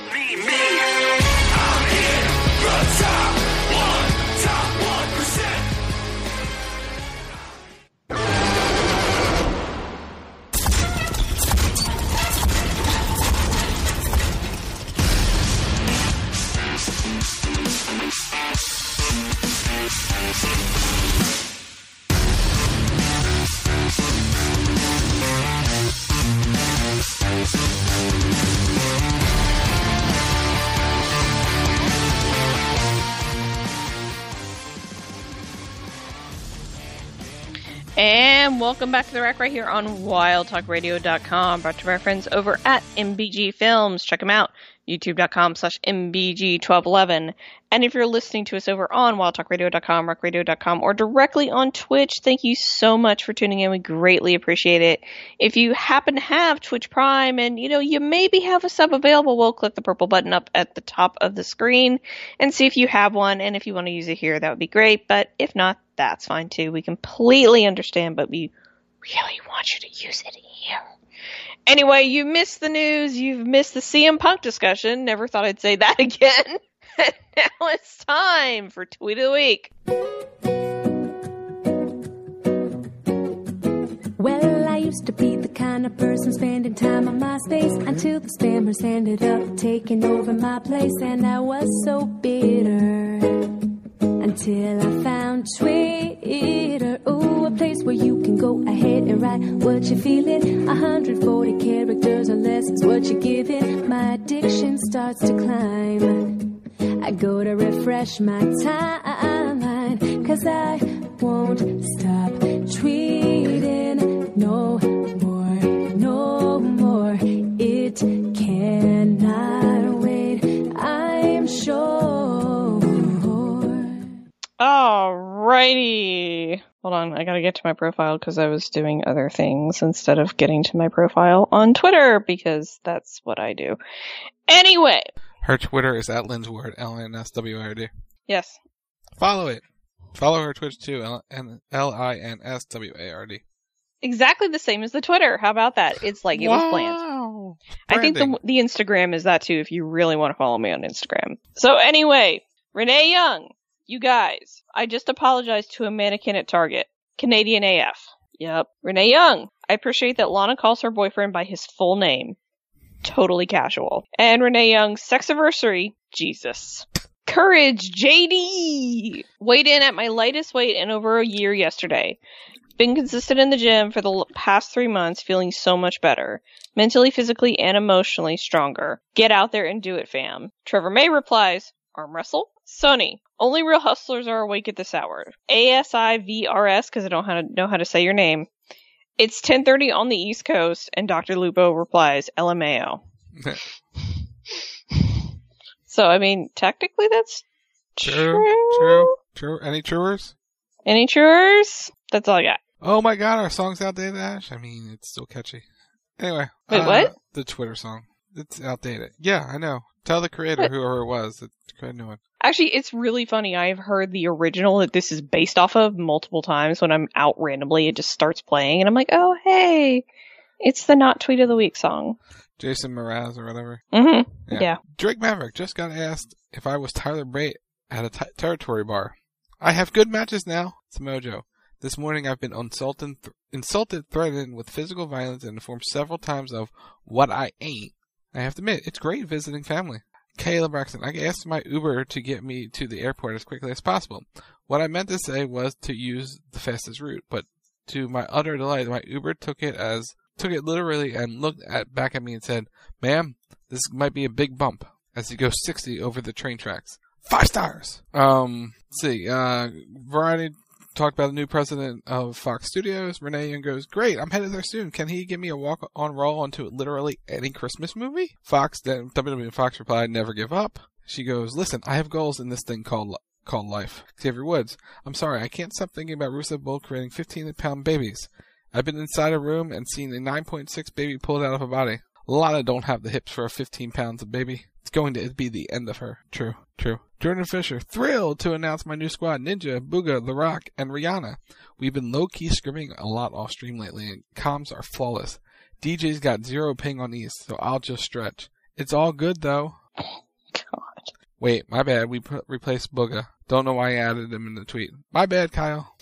And welcome back to The Rack right here on WildTalkRadio.com, brought to our friends over at MBG Films. Check them out, youtube.com/MBG1211. And if you're listening to us over on WildTalkRadio.com, RuckRadio.com, or directly on Twitch, thank you so much for tuning in. We greatly appreciate it. If you happen to have Twitch Prime and, you maybe have a sub available, well, click the purple button up at the top of the screen and see if you have one. And if you want to use it here, that would be great. But if not, that's fine too. We completely understand, but we really want you to use it here. Anyway, you missed the news. You've missed the CM Punk discussion. Never thought I'd say that again. And now it's time for Tweet of the Week. Well, I used to be the kind of person spending time on MySpace until the spammers ended up taking over my place, and I was so bitter. till I found Twitter. Ooh, a place where you can go ahead and write what you're feeling. 140 characters or less is what you're giving. My addiction starts to climb. I go to refresh my timeline, 'cause I won't stop tweeting no more, no more. It cannot wait, I'm sure. Alrighty. Hold on, I gotta get to my profile because I was doing other things instead of getting to my profile on Twitter, because that's what I do. Anyway. Her Twitter is at Linsward, LINSWARD. Yes. Follow it. Follow her Twitch too, LINSWARD. Exactly the same as the Twitter. How about that? It's like it was planned. I think the Instagram is that too, if you really want to follow me on Instagram. So anyway, Renee Young, you guys, I just apologized to a mannequin at Target. Canadian AF. Yep. Renee Young, I appreciate that Lana calls her boyfriend by his full name. Totally casual. And Renee Young's sexiversary, Jesus. Courage, JD! Weighed in at my lightest weight in over a year yesterday. Been consistent in the gym for the past 3 months, feeling so much better. Mentally, physically, and emotionally stronger. Get out there and do it, fam. Trevor May replies, arm wrestle? Sonny, only real hustlers are awake at this hour. ASIVRS, because I don't know how to say your name. It's 10:30 on the East Coast, and Dr. Lupo replies, LMAO. So, I mean, technically that's true. Any truers? Any truers? That's all I got. Oh my god, our song's outdated, Ash. I mean, it's still catchy. Anyway. Wait, what? The Twitter song. It's outdated. Yeah, I know. Tell the creator, whoever it was, to create a new one. Actually, it's really funny. I've heard the original that this is based off of multiple times. When I'm out randomly, it just starts playing, and I'm like, oh, hey, it's the Not Tweet of the Week song. Jason Mraz or whatever. Mm-hmm. Yeah. Drake Maverick just got asked if I was Tyler Bate at a territory bar. I have good matches now. It's Mojo. This morning I've been insulted, threatened with physical violence, and informed several times of what I ain't. I have to admit, it's great visiting family. Kayla Braxton, I asked my Uber to get me to the airport as quickly as possible. What I meant to say was to use the fastest route, but to my utter delight, my Uber took it literally and looked back at me and said, ma'am, this might be a big bump, as he goes 60 over the train tracks. 5 stars! Let's see, Variety talked about the new president of Fox Studios. Renee Young goes, great, I'm headed there soon. Can he give me a walk-on role onto literally any Christmas movie? WWE Fox replied, never give up. She goes, listen, I have goals in this thing called life. Xavier Woods, I'm sorry, I can't stop thinking about Rusev Bolt creating 15-pound babies. I've been inside a room and seen a 9.6 baby pulled out of a body. Lana don't have the hips for a 15 pounds of baby. It's going to be the end of her. True. Jordan Fisher, thrilled to announce my new squad, Ninja, Booga, The Rock, and Rihanna. We've been low-key scrimming a lot off stream lately, and comms are flawless. DJ's got 0 ping on East, so I'll just stretch. It's all good, though. God. Wait, my bad. We replaced Booga. Don't know why I added him in the tweet. My bad, Kyle.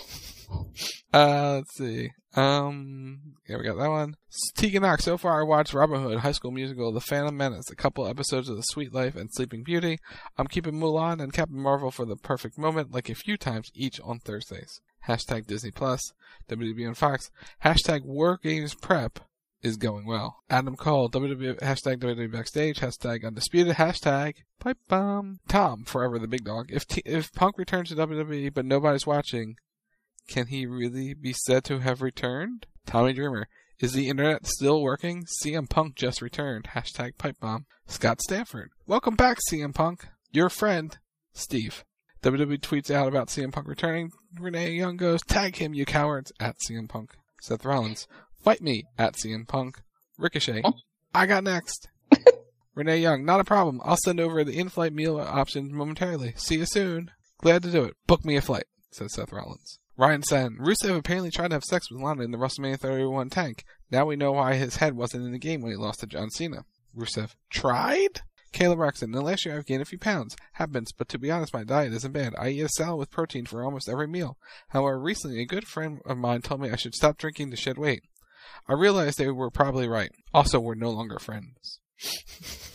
Let's see. Yeah, we got that one. Tegan Knox, so far I watched Robin Hood, High School Musical, The Phantom Menace, a couple episodes of The Sweet Life, and Sleeping Beauty. I'm keeping Mulan and Captain Marvel for the perfect moment, like a few times each on Thursdays. Hashtag Disney Plus, WWE and Fox. Hashtag War Games Prep is going well. Adam Cole, hashtag WWE Backstage, hashtag Undisputed, hashtag Pipe Bomb. Tom, forever the big dog. If Punk returns to WWE but nobody's watching, can he really be said to have returned? Tommy Dreamer, is the internet still working? CM Punk just returned. Hashtag Pipe Bomb. Scott Stanford, welcome back CM Punk. Your friend, Steve. WWE tweets out about CM Punk returning. Renee Young goes, tag him, you cowards, at CM Punk. Seth Rollins, fight me, at CM Punk. Ricochet, I got next. Renee Young, not a problem. I'll send over the in-flight meal options momentarily. See you soon. Glad to do it. Book me a flight, says Seth Rollins. Ryan Sen, Rusev apparently tried to have sex with Lana in the WrestleMania 31 tank. Now we know why his head wasn't in the game when he lost to John Cena. Rusev, tried? Caleb Braxton, in the last year I've gained a few pounds. Happens, but to be honest, my diet isn't bad. I eat a salad with protein for almost every meal. However, recently a good friend of mine told me I should stop drinking to shed weight. I realized they were probably right. Also, we're no longer friends.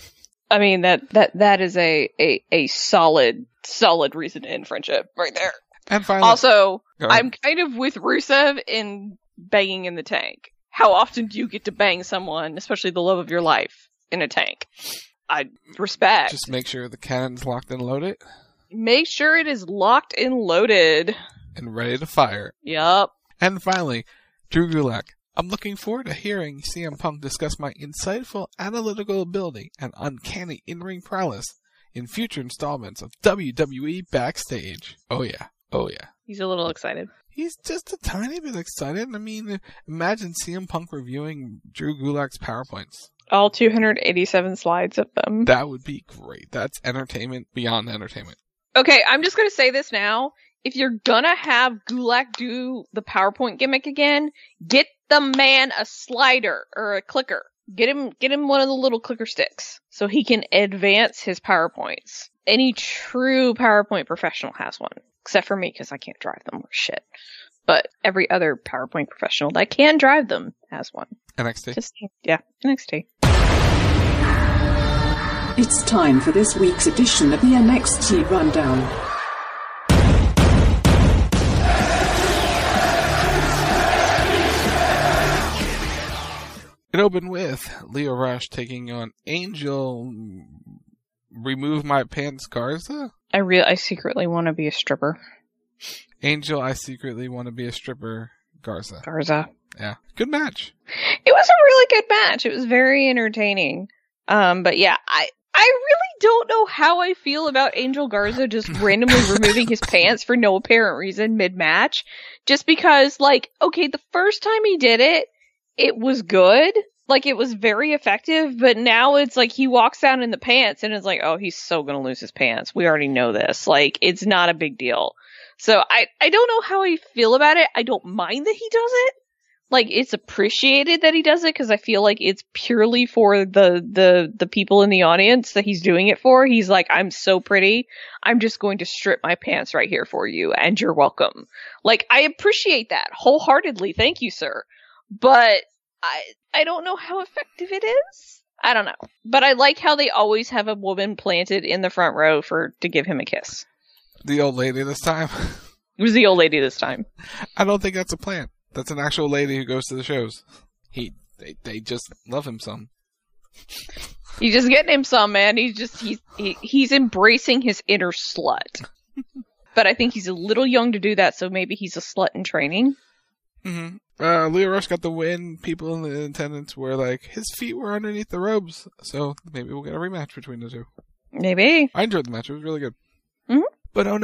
I mean, that is a solid reason to end friendship right there. And finally, also, I'm kind of with Rusev in banging in the tank. How often do you get to bang someone, especially the love of your life, in a tank? I respect. Just make sure the cannon's locked and loaded. Make sure it is locked and loaded. And ready to fire. Yup. And finally, Drew Gulak. I'm looking forward to hearing CM Punk discuss my insightful analytical ability and uncanny in-ring prowess in future installments of WWE Backstage. Oh yeah. Oh yeah. He's a little excited. He's just a tiny bit excited. I mean, imagine CM Punk reviewing Drew Gulak's PowerPoints. All 287 slides of them. That would be great. That's entertainment beyond entertainment. Okay, I'm just going to say this now. If you're gonna have Gulak do the PowerPoint gimmick again, get the man a slider or a clicker. Get him one of the little clicker sticks so he can advance his PowerPoints. Any true PowerPoint professional has one. Except for me, because I can't drive them or shit. But every other PowerPoint professional that can drive them has one. NXT? Yeah, NXT. It's time for this week's edition of the NXT Rundown. It opened with Lio Rush taking on Angel Remove My Pants Garza? I secretly want to be a stripper. Angel, I secretly want to be a stripper. Garza. Yeah. Good match. It was a really good match. It was very entertaining. But yeah, I really don't know how I feel about Angel Garza just randomly removing his pants for no apparent reason mid-match. Just because, like, okay, the first time he did it, it was good. Like, it was very effective, but now it's like he walks down in the pants and it's like, oh, he's so gonna lose his pants. We already know this. Like, it's not a big deal. So I don't know how I feel about it. I don't mind that he does it. Like, it's appreciated that he does it because I feel like it's purely for the people in the audience that he's doing it for. He's like, I'm so pretty. I'm just going to strip my pants right here for you and you're welcome. Like, I appreciate that wholeheartedly. Thank you, sir. But I don't know how effective it is. I don't know. But I like how they always have a woman planted in the front row to give him a kiss. The old lady this time? It was the old lady this time. I don't think that's a plant. That's an actual lady who goes to the shows. They just love him some. He's just getting him some, man. He's embracing his inner slut. But I think he's a little young to do that, so maybe he's a slut in training. Mm-hmm. Lio Rush got the win. People in the attendance were like, his feet were underneath the robes, so maybe we'll get a rematch between the two. Maybe. I enjoyed the match. It was really good. Mm-hmm. But oh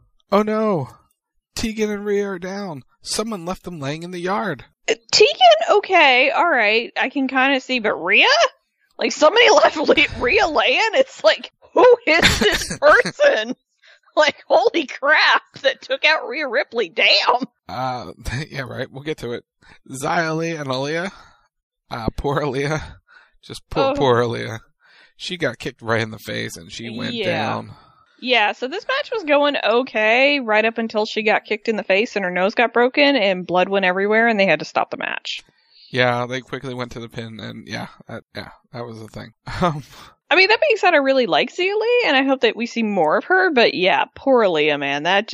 no. Tegan and Rhea are down. Someone left them laying in the yard. Tegan, okay, alright. I can kind of see, but Rhea? Like, somebody left Rhea laying? It's like, who is this person? Like, holy crap, that took out Rhea Ripley. Damn. Yeah, right. We'll get to it. Xia Li and Aaliyah. Poor Aaliyah. Just poor Aaliyah. She got kicked right in the face and she went down. Yeah, so this match was going okay right up until she got kicked in the face and her nose got broken and blood went everywhere and they had to stop the match. Yeah, they quickly went to the pin and that was the thing. I mean, that being said, I really like Xia Li and I hope that we see more of her, but yeah, poor Aaliyah, man, that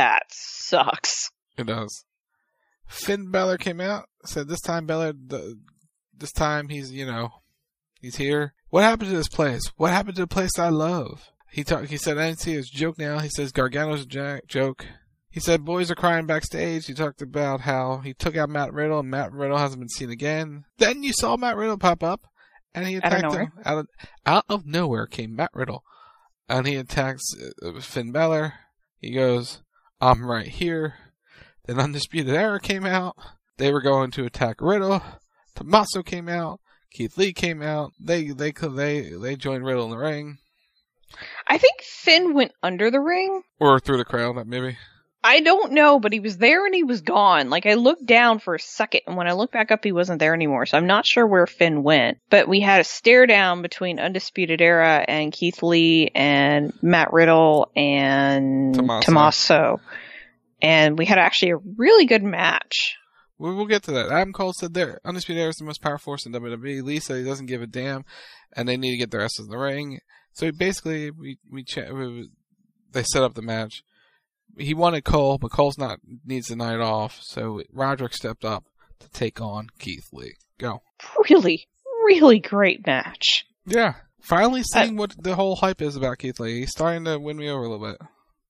sucks. It does. Finn Balor came out, said this time this time he's here. What happened to this place? What happened to the place I love? He said NXT is a joke now. He says Gargano's a joke. He said boys are crying backstage. He talked about how he took out Matt Riddle and Matt Riddle hasn't been seen again. Then you saw Matt Riddle pop up and he attacked him. Out of nowhere came Matt Riddle and he attacks Finn Balor. He goes, I'm right here. Then Undisputed Era came out. They were going to attack Riddle. Tommaso came out. Keith Lee came out. They joined Riddle in the ring. I think Finn went under the ring. Or through the crowd, maybe. I don't know, but he was there and he was gone. Like, I looked down for a second, and when I looked back up, he wasn't there anymore. So I'm not sure where Finn went. But we had a stare down between Undisputed Era and Keith Lee and Matt Riddle and Tommaso. And we had actually a really good match. We'll get to that. Adam Cole said there, Undisputed Era is the most powerful force in WWE. Lee said he doesn't give a damn, and they need to get their asses in the ring. So basically, they set up the match. He wanted Cole, but Cole's needs the night off, so Roderick stepped up to take on Keith Lee. Go. Really, really great match. Yeah. Finally seeing what the whole hype is about Keith Lee. He's starting to win me over a little bit.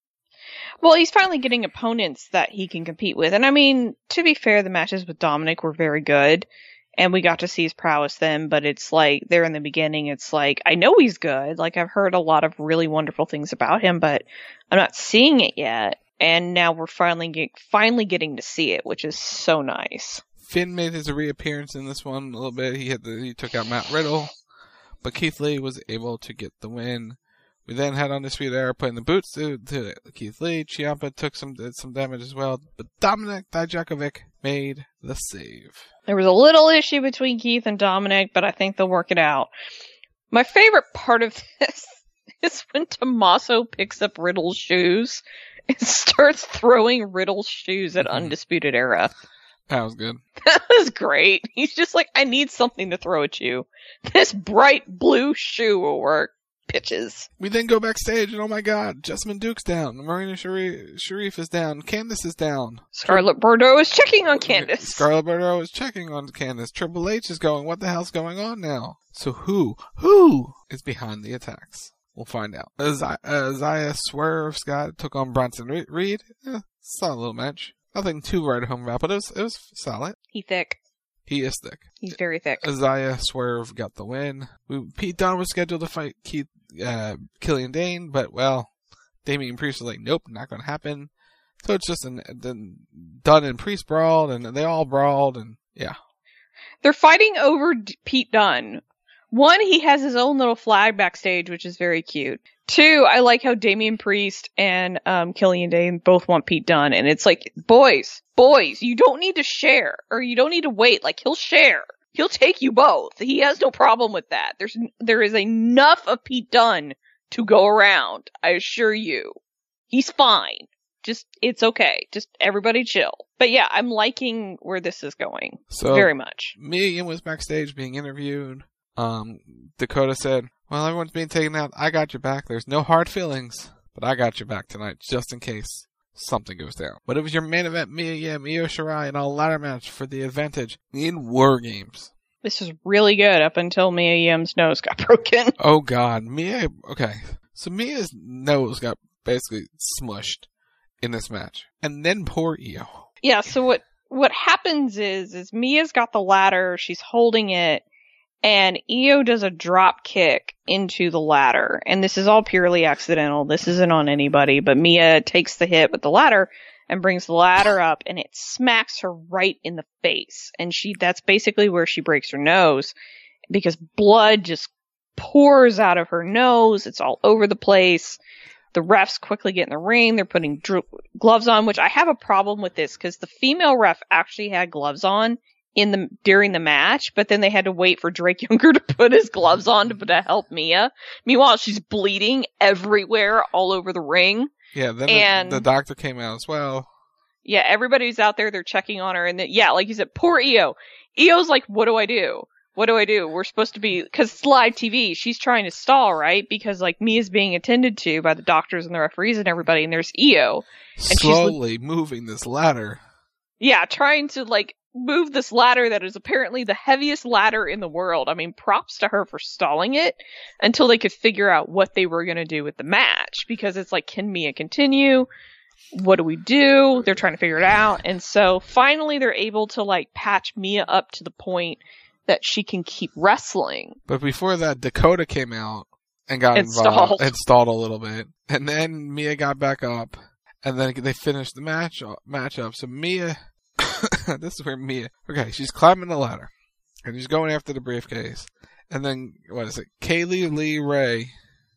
Well, he's finally getting opponents that he can compete with. And I mean, to be fair, the matches with Dominic were very good. And we got to see his prowess then, but it's like, there in the beginning, it's like, I know he's good. Like, I've heard a lot of really wonderful things about him, but I'm not seeing it yet. And now we're finally getting to see it, which is so nice. Finn made his reappearance in this one a little bit. He took out Matt Riddle, but Keith Lee was able to get the win. We then had Undisputed Era putting the boots to Keith Lee. Ciampa did some damage as well, but Dominik Dijakovic made the save. There was a little issue between Keith and Dominic, but I think they'll work it out. My favorite part of this is when Tommaso picks up Riddle's shoes and starts throwing Riddle's shoes at Undisputed Era. That was good. That was great. He's just like, I need something to throw at you. This bright blue shoe will work. Pitches. We then go backstage, and oh my god, Jessamine Duke's down. Marina Sharif is down. Candice is down. Scarlett Bordeaux is checking on Candice. Scarlett Bordeaux is checking on Candice. Triple H is going, what the hell's going on now? So who is behind the attacks? We'll find out. Isaiah Swerve Scott took on Bronson Reed. Solid little match. Nothing too right home about, but it was solid. He thick. He is thick. He's very thick. Isaiah Swerve got the win. Pete Dunne was scheduled to fight Killian Dane, but, well, Damian Priest was like, nope, not going to happen. So it's just Dunne and Priest brawled, and they all brawled, and yeah. They're fighting over Pete Dunne. One, he has his own little flag backstage, which is very cute. Two, I like how Damian Priest and Killian Dane both want Pete Dunne, and it's like, boys, you don't need to share, or you don't need to wait. Like, he'll share. He'll take you both. He has no problem with that. There is enough of Pete Dunne to go around. I assure you. He's fine. It's okay. Just everybody chill. But yeah, I'm liking where this is going. So, very much. Mia Yim was backstage being interviewed. Dakota said, well, everyone's being taken out. I got your back. There's no hard feelings, but I got your back tonight, just in case something goes down. But it was your main event, Mia Yim, Io Shirai, in a ladder match for the advantage in War Games. This is really good up until Mia Yim's nose got broken. Oh god, okay. So Mia's nose got basically smushed in this match. And then poor Io. Yeah, so what happens is Mia's got the ladder, she's holding it, and Io does a drop kick into the ladder. And this is all purely accidental. This isn't on anybody, but Mia takes the hit with the ladder and brings the ladder up, and it smacks her right in the face. And that's basically where she breaks her nose, because blood just pours out of her nose. It's all over the place. The refs quickly get in the ring. They're putting gloves on, which I have a problem with this, because the female ref actually had gloves on during the match, but then they had to wait for Drake Younger to put his gloves on to help Mia. Meanwhile, she's bleeding everywhere all over the ring. Yeah, then the doctor came out as well. Yeah, everybody's out there, they're checking on her, and yeah, like you said, poor Io. Io's like, what do I do? What do I do? We're supposed to be, because it's live TV, she's trying to stall, right? Because, like, Mia's being attended to by the doctors and the referees and everybody, and there's Io. And slowly moving this ladder. Yeah, trying to, like, move this ladder that is apparently the heaviest ladder in the world. I mean, props to her for stalling it until they could figure out what they were going to do with the match, because it's like, can Mia continue? What do we do? They're trying to figure it out. And so finally they're able to, like, patch Mia up to the point that she can keep wrestling. But before that, Dakota came out and got involved and stalled a little bit. And then Mia got back up, and then they finished the match up. So Mia this is where Mia, okay, she's climbing the ladder, and she's going after the briefcase, and then, Kaylee Lee Ray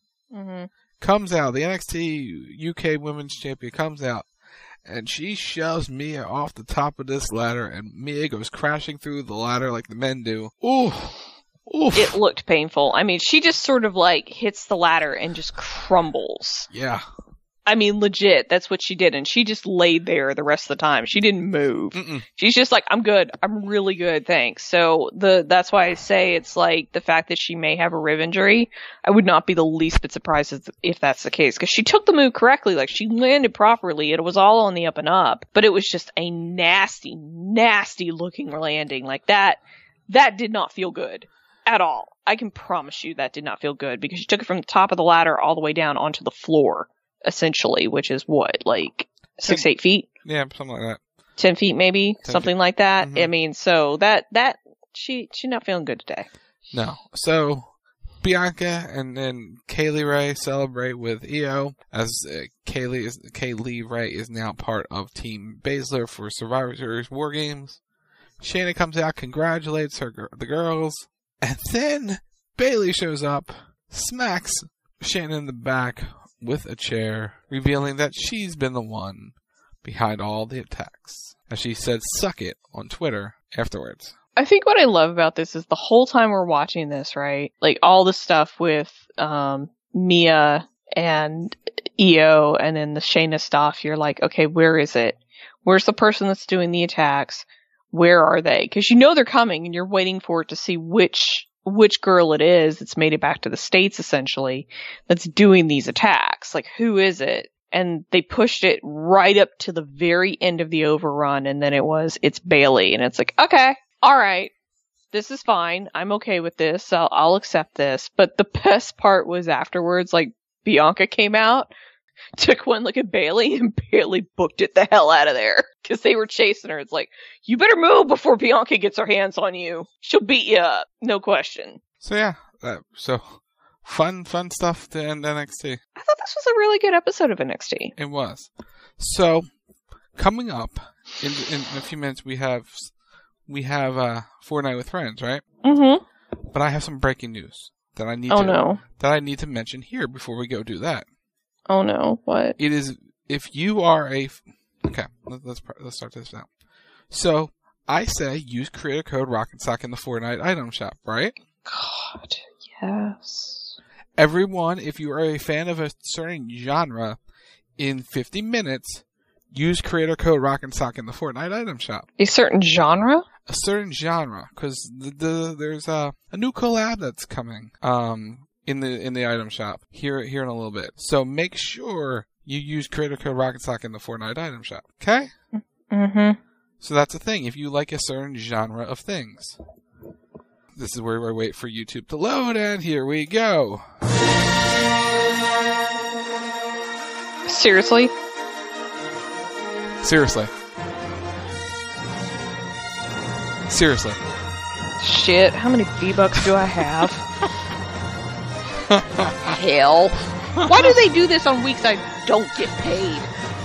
comes out, the NXT UK Women's Champion comes out, and she shoves Mia off the top of this ladder, and Mia goes crashing through the ladder like the men do. Oof. It looked painful. I mean, she just sort of, like, hits the ladder and just crumbles. Yeah. I mean, legit, that's what she did. And she just laid there the rest of the time. She didn't move. She's just like, I'm good. I'm really good. Thanks. So that's why I say it's like the fact that she may have a rib injury. I would not be the least bit surprised if that's the case. Cause she took the move correctly. Like she landed properly. It was all on the up and up, but it was just a nasty, nasty looking landing like that. That did not feel good at all. I can promise you that did not feel good because she took it from the top of the ladder all the way down onto the floor. Essentially, which is what, like 6-8 feet? Yeah, something like that. 10 feet, maybe 10 something feet. like that. I mean, so that she's not feeling good today. No. So Bianca and then Kaylee Ray celebrate with Io as Kaylee Ray is now part of Team Baszler for Survivor Series War Games. Shayna comes out, congratulates the girls, and then Bayley shows up, smacks Shayna in the back with a chair, revealing that she's been the one behind all the attacks. As she said, suck it, on Twitter afterwards. I think what I love about this is the whole time we're watching this, right? Like all the stuff with Mia and Io and then the Shayna stuff, you're like, okay, where is it? Where's the person that's doing the attacks? Where are they? Because you know they're coming and you're waiting for it to see which girl it is that's made it back to the States, essentially, that's doing these attacks. Like, who is it? And they pushed it right up to the very end of the overrun, and then it's Bayley. And it's like, okay, all right, this is fine. I'm okay with this. I'll accept this. But the best part was afterwards, like, Bianca came out, took one look at Bayley, and Bayley booked it the hell out of there. Because they were chasing her. It's like, you better move before Bianca gets her hands on you. She'll beat you up. No question. So yeah, fun stuff to end NXT. I thought this was a really good episode of NXT. It was. So, coming up in a few minutes, we have Fortnite with Friends, right? Mm-hmm. But I have some breaking news that I need to mention here before we go do that. Oh no, what? It is, if you are okay, let's start this now. So, I say use creator code ROCK'n'SOCK in the Fortnite item shop, right? God, yes. Everyone, if you are a fan of a certain genre, in 50 minutes, use creator code ROCK'n'SOCK in the Fortnite item shop. A certain genre? A certain genre, because there's a new collab that's coming in the item shop here in a little bit. So make sure you use creator code ROCK'n'SOCK in the Fortnite item shop. Okay? Mm-hmm. So that's the thing. If you like a certain genre of things, this is where we wait for YouTube to load, and here we go. Seriously? Seriously. Shit, how many V-Bucks do I have? Hell. Why do they do this on weeks I don't get paid?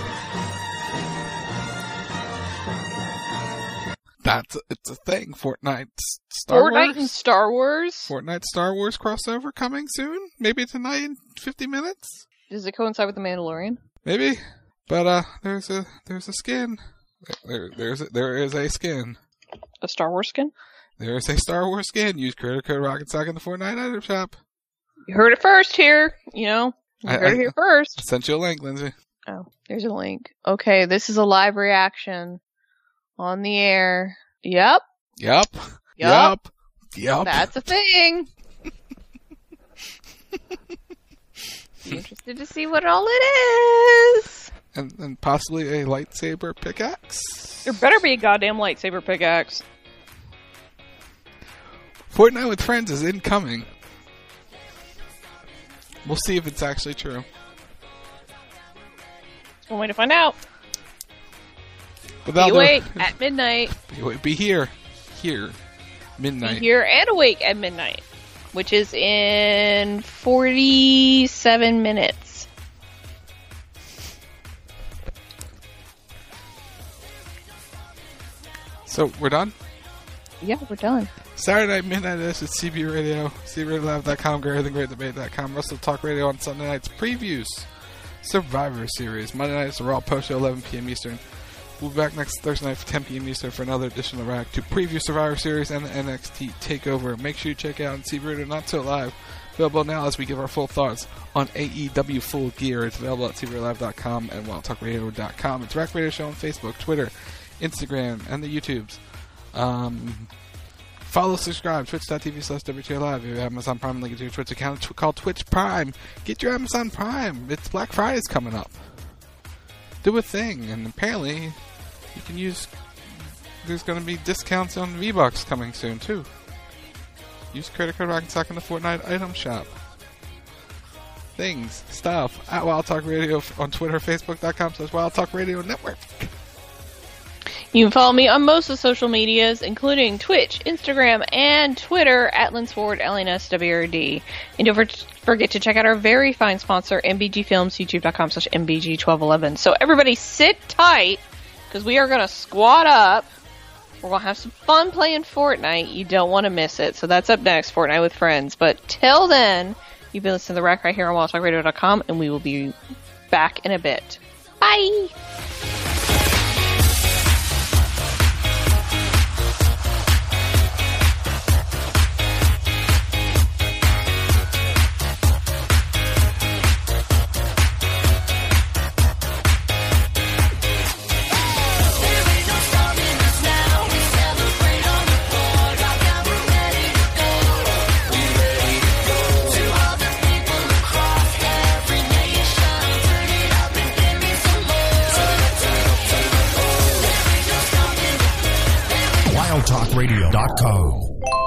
It's a thing. Fortnite Star Wars? And Star Wars? Fortnite Star Wars crossover coming soon? Maybe tonight in 50 minutes? Does it coincide with The Mandalorian? Maybe. But there's a skin. There is a skin. A Star Wars skin? There is a Star Wars skin. Use creator code ROCK'n'SOCK in the Fortnite item shop. You heard it first here. You know, you heard it here first. I sent you a link, Lindsay. Oh, there's a link. Okay, this is a live reaction on the air. Yep. That's a thing. Interested to see what all it is. And possibly a lightsaber pickaxe. There better be a goddamn lightsaber pickaxe. Fortnite with Friends is incoming. We'll see if it's actually true. One way to find out. Be awake at midnight. Be here. Midnight. Be here and awake at midnight. Which is in 47 minutes. So, we're done? Yeah, we're done. Saturday night, midnight, this is CB Radio, CBRadioLive.com, GreaterThanGreatDebate.com, Wrestle Talk Radio on Sunday nights, previews, Survivor Series, Monday nights, the Raw Post Show, 11 p.m. Eastern. We'll be back next Thursday night for 10 p.m. Eastern for another edition of Rack to preview Survivor Series and the NXT TakeOver. Make sure you check out CB Radio Not So Live Available now as we give our full thoughts on AEW Full Gear. It's available at TVRLive.com and WildTalkRadio.com. It's Rack Radio Show on Facebook, Twitter, Instagram, and the YouTubes. Follow, subscribe, twitch.tv/WTRLive. If you have Amazon Prime, link it to your Twitch account called Twitch Prime. Get your Amazon Prime. It's Black Friday's coming up. Do a thing, and apparently you can use... There's going to be discounts on V-Bucks coming soon, too. Use credit card Rock'n'Sock in the Fortnite item shop. Things, stuff, at Wild Talk Radio on Twitter, Facebook.com/Wild Talk Radio Network. You can follow me on most of the social medias, including Twitch, Instagram, and Twitter at Linsford, LNSWRD. And don't forget to check out our very fine sponsor, MBG Films, youtube.com/MBG1211. So everybody sit tight, because we are going to squat up. We're going to have some fun playing Fortnite. You don't want to miss it. So that's up next, Fortnite with Friends. But till then, you've been listening to The Rack right here on WildTalkRadio.com, and we will be back in a bit. Bye! WildTalkRadio.com.